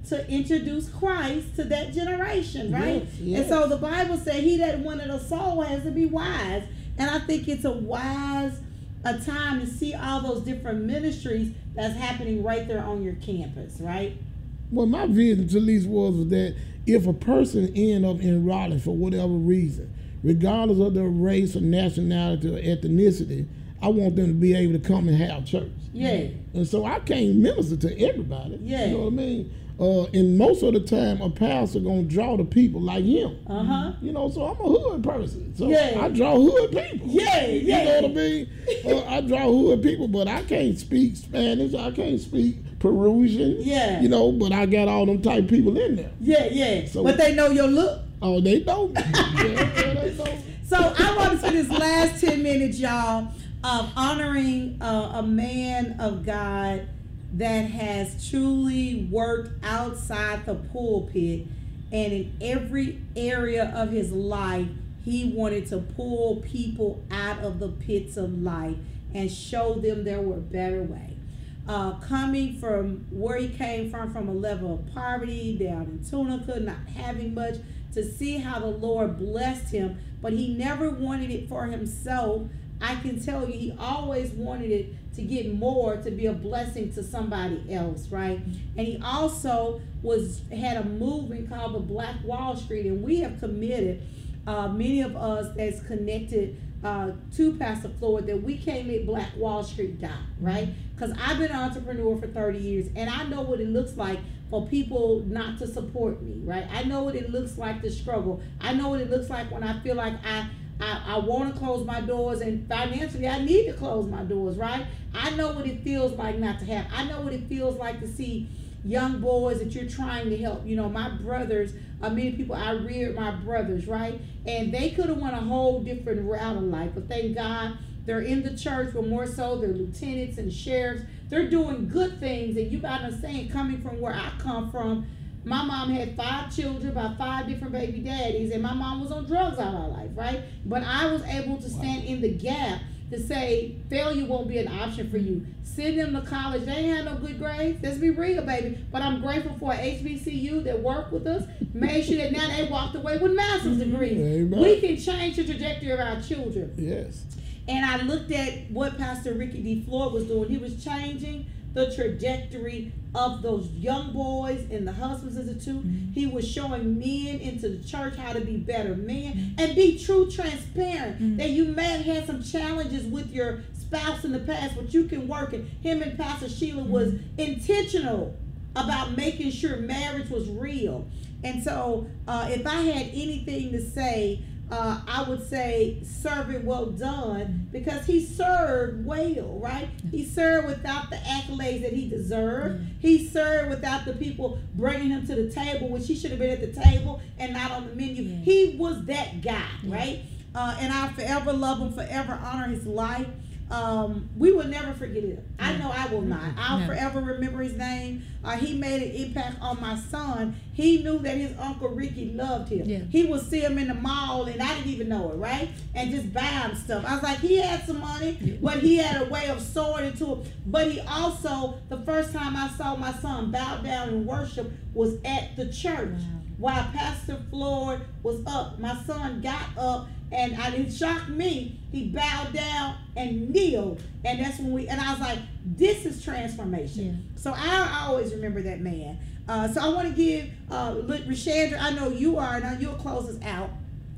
to introduce Christ to that generation, right? Yes, yes. And so the Bible said, he that wanted a soul has to be wise. And I think it's a wise a time to see all those different ministries that's happening right there on your campus, right? Well, my vision to least was, was that if a person end up in Raleigh for whatever reason, regardless of their race or nationality or ethnicity, I want them to be able to come and have church. Yeah. And so I can't minister to everybody. Yeah. You know what I mean? Uh, and most of the time, a pastor gonna draw the people like him. Uh huh. You know, so I'm a hood person. So Yeah. I draw hood people. Yeah, yeah. You know what I mean? uh, I draw hood people, but I can't speak Spanish. I can't speak Peruvian. Yeah. You know, but I got all them type people in there. Yeah, yeah. So- but they know your look. Oh, they know me. yeah, yeah, they know me. So I want to spend this last ten minutes, y'all, of honoring uh, a man of God that has truly worked outside the pulpit, and in every area of his life, he wanted to pull people out of the pits of life and show them there were a better way. Uh, coming from where he came from, from a level of poverty down in Tunica, not having much, to see how the Lord blessed him, but he never wanted it for himself. I can tell you, he always wanted it to get more, to be a blessing to somebody else, right? And he also was had a movement called the Black Wall Street, and we have committed, uh, many of us that's connected uh, to Pastor Floyd, that we can't let Black Wall Street die, right? Because I've been an entrepreneur for thirty years, and I know what it looks like for people not to support me, right? I know what it looks like to struggle. I know what it looks like when I feel like I I, I want to close my doors, and financially I need to close my doors, right? I know what it feels like not to have. I know what it feels like to see young boys that you're trying to help. You know, my brothers, uh, many people, I reared my brothers, right? And they could have went a whole different route of life, but thank God they're in the church, but more so they're lieutenants and sheriffs. They're doing good things, and you got to understand, coming from where I come from, my mom had five children by five different baby daddies, and my mom was on drugs all her life, right? But I was able to stand in the gap to say failure won't be an option for you. Send them to college. They ain't had no good grades. Let's be real, baby. But I'm grateful for H B C U that worked with us, made sure that now they walked away with master's degrees. Amen. We can change the trajectory of our children. Yes. And I looked at what Pastor Ricky D. Floyd was doing. He was changing the trajectory of those young boys in the Husbands Institute. Mm-hmm. He was showing men into the church how to be better men, mm-hmm. and be true transparent. Mm-hmm. That you may have had some challenges with your spouse in the past, but you can work it. Him and Pastor Sheila mm-hmm. was intentional about making sure marriage was real. And so uh, if I had anything to say, Uh, I would say servant well done, because he served well, right? He served without the accolades that he deserved. Mm. He served without the people bringing him to the table, which he should have been at the table and not on the menu. Yeah. He was that guy, yeah. right? Uh, and I'll forever love him, forever honor his life. Um, we will never forget it. I know I will not. I'll no. forever remember his name. Uh, he made an impact on my son. He knew that his Uncle Ricky loved him. Yeah. He would see him in the mall, and I didn't even know it, right? And just buy him stuff. I was like, he had some money, yeah. but he had a way of sowing into it. But he also, the first time I saw my son bow down in worship was at the church. Wow. While Pastor Floyd was up, my son got up, and I, it shocked me. He bowed down and kneeled, and that's when we. And I was like, "This is transformation." Yeah. So I, I always remember that man. Uh, so I want to give uh, Rishandra. I know you are. Now you'll close us out.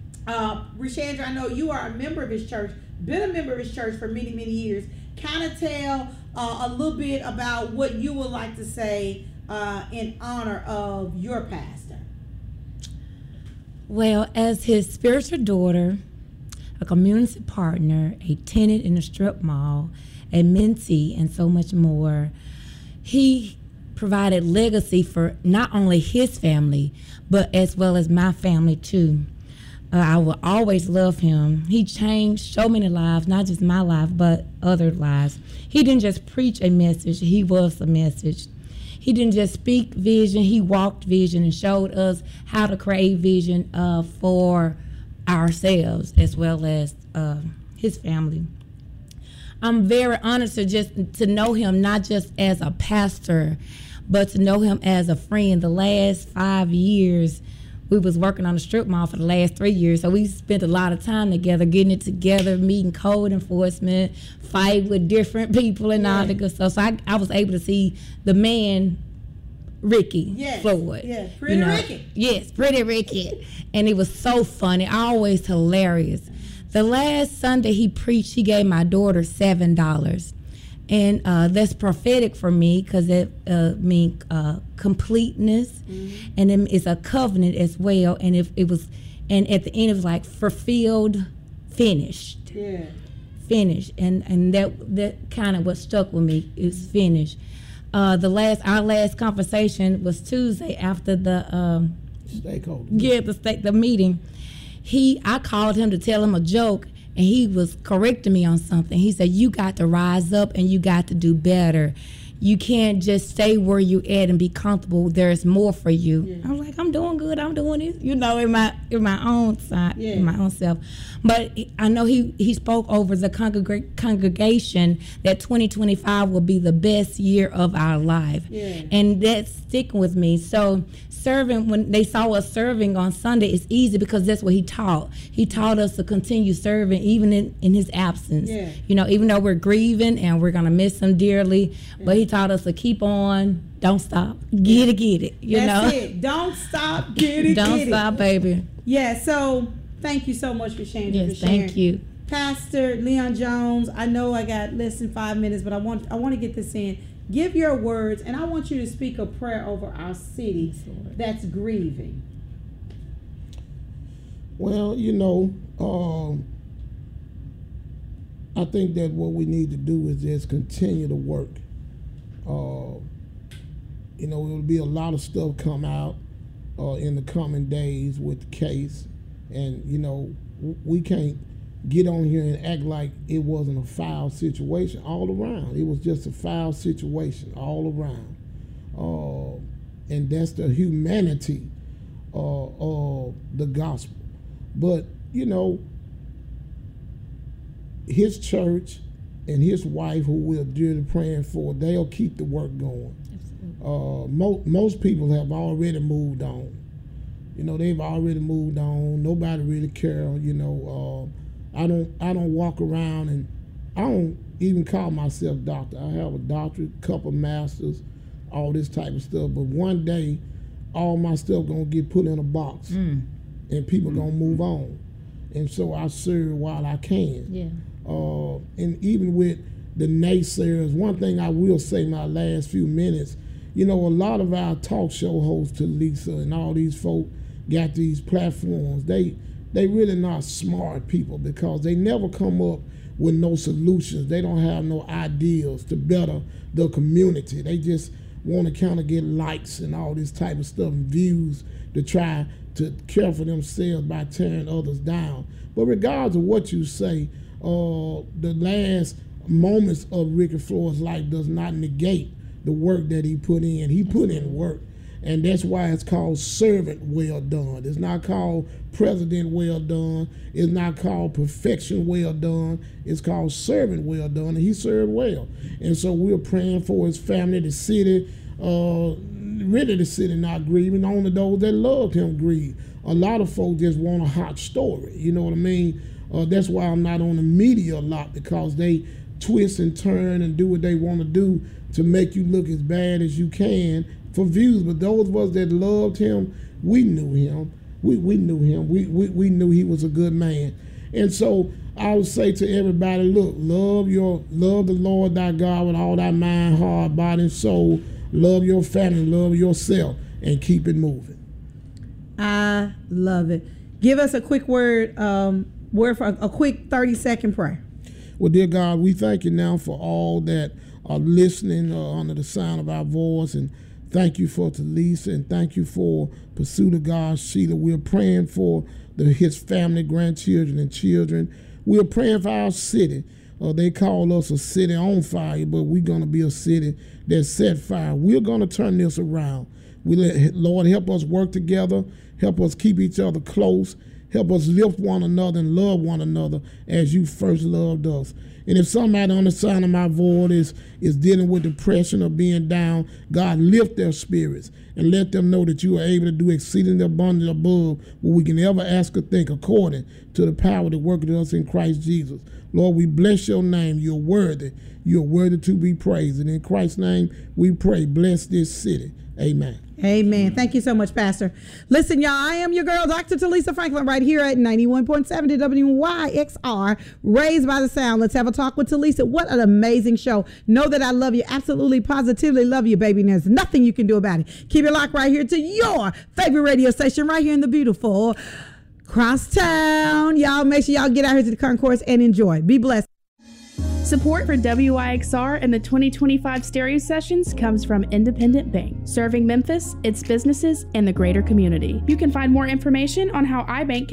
Uh, Rishandra, I know you are a member of his church. Been a member of his church for many, many years. Kind of tell uh, a little bit about what you would like to say uh, in honor of your pastor. Well, as his spiritual daughter, a community partner, a tenant in a strip mall, a mentee, and so much more, he provided legacy for not only his family, but as well as my family too. Uh, I will always love him. He changed so many lives, not just my life, but other lives. He didn't just preach a message, he was the message. He didn't just speak vision, he walked vision and showed us how to create vision uh, for ourselves as well as uh, his family. I'm very honored to just to know him, not just as a pastor, but to know him as a friend, the last five years, we was working on the strip mall for the last three years, so we spent a lot of time together, getting it together, meeting code enforcement, fight with different people and yeah. all that good stuff. So I, I was able to see the man, Ricky yes. Floyd. Yeah, pretty you know? Ricky. Yes, pretty Ricky. And it was so funny, always hilarious. The last Sunday he preached, he gave my daughter seven dollars. And uh, that's prophetic for me because it uh, means uh, completeness, mm-hmm. and it, it's a covenant as well. And if it was, and at the end it was like fulfilled, finished, yeah, finished, and and that that kind of what stuck with me is finished. Uh, the last our last conversation was Tuesday after the um, stakeholder, yeah, the stake the meeting. He I called him to tell him a joke. And he was correcting me on something. He said, you got to rise up and you got to do better. You can't just stay where you at and be comfortable. There's more for you. Yeah. I was like, I'm doing good. I'm doing it, you know, in my in my own side, yeah. in my own self. But I know he, he spoke over the congreg- congregation that twenty twenty-five will be the best year of our life. Yeah. And that's sticking with me. So serving, when they saw us serving on Sunday, it's easy because that's what he taught. He taught us to continue serving even in, in his absence. Yeah. You know, even though we're grieving and we're going to miss him dearly, yeah. but he taught us to keep on, don't stop, get it, get it, you that's know. it. Don't stop, get it, don't get stop, it. baby. Yeah, so thank you so much for sharing. Yes, for sharing. thank you. Pastor Leon Jones, I know I got less than five minutes, but I want I want to get this in. Give your words, and I want you to speak a prayer over our city that's grieving. Well, you know, um, I think that what we need to do is just continue to work. Uh, you know, there will be a lot of stuff come out uh, in the coming days with the case, and you know, we can't get on here and act like it wasn't a foul situation all around. It was just a foul situation all around. Uh, and that's the humanity uh, of the gospel. But, you know, his church and his wife, who we're dearly praying for, they'll keep the work going. Uh, mo- most people have already moved on. You know, they've already moved on. Nobody really cares, you know. Uh, I don't I don't walk around and I don't even call myself doctor. I have a doctorate, couple masters, all this type of stuff. But one day, all my stuff gonna get put in a box, mm. and people mm. gonna move on. And so I serve while I can. Yeah. Uh, and even with the naysayers, one thing I will say my last few minutes, you know, a lot of our talk show hosts, to Lisa and all these folk, got these platforms. They They really not smart people because they never come up with no solutions. They don't have no ideas to better the community. They just want to kind of get likes and all this type of stuff and views to try to care for themselves by tearing others down. But regardless of what you say, uh, the last moments of Ricky Floyd's life does not negate the work that he put in. He put in work. And that's why it's called servant well done. It's not called president well done. It's not called perfection well done. It's called servant well done, and he served well. And so we're praying for his family, the city, uh, really the city not grieving, only those that loved him grieve. A lot of folks just want a hot story, you know what I mean? Uh, that's why I'm not on the media a lot, because they twist and turn and do what they want to do to make you look as bad as you can for views. But those of us that loved him, we knew him. We we knew him. We, we we knew he was a good man. And so I would say to everybody, look, love your love the Lord thy God with all thy mind, heart, body, and soul. Love your family, love yourself, and keep it moving. I love it. Give us a quick word, um, word for a, a quick thirty second prayer. Well, dear God, we thank you now for all that are listening uh, under the sound of our voice, and thank you for Talisa, and thank you for Pursuit of God, Sheila. We're praying for the, his family, grandchildren, and children. We're praying for our city. Uh, they call us a city on fire, but we're going to be a city that's set fire. We're going to turn this around. We let Lord help us work together, help us keep each other close, Help us lift one another and love one another as you first loved us. And if somebody on the side of my voice is, is dealing with depression or being down, God, lift their spirits and let them know that you are able to do exceedingly abundantly above what we can ever ask or think, according to the power that worketh in us in Christ Jesus. Lord, we bless your name. You're worthy. You're worthy to be praised. And in Christ's name, we pray, bless this city. Amen. Amen. Thank you so much, Pastor. Listen, y'all, I am your girl, Doctor Talisa Franklin, right here at ninety-one point seven to W Y X R, Raised by the Sound. Let's have a talk with Talisa. What an amazing show. Know that I love you. Absolutely, positively love you, baby. And there's nothing you can do about it. Keep it locked right here to your favorite radio station right here in the beautiful Crosstown. Y'all, make sure y'all get out here to the concourse and enjoy. Be blessed. Support for W I X R and the twenty twenty-five Stereo Sessions comes from Independent Bank, serving Memphis, its businesses, and the greater community. You can find more information on how iBank can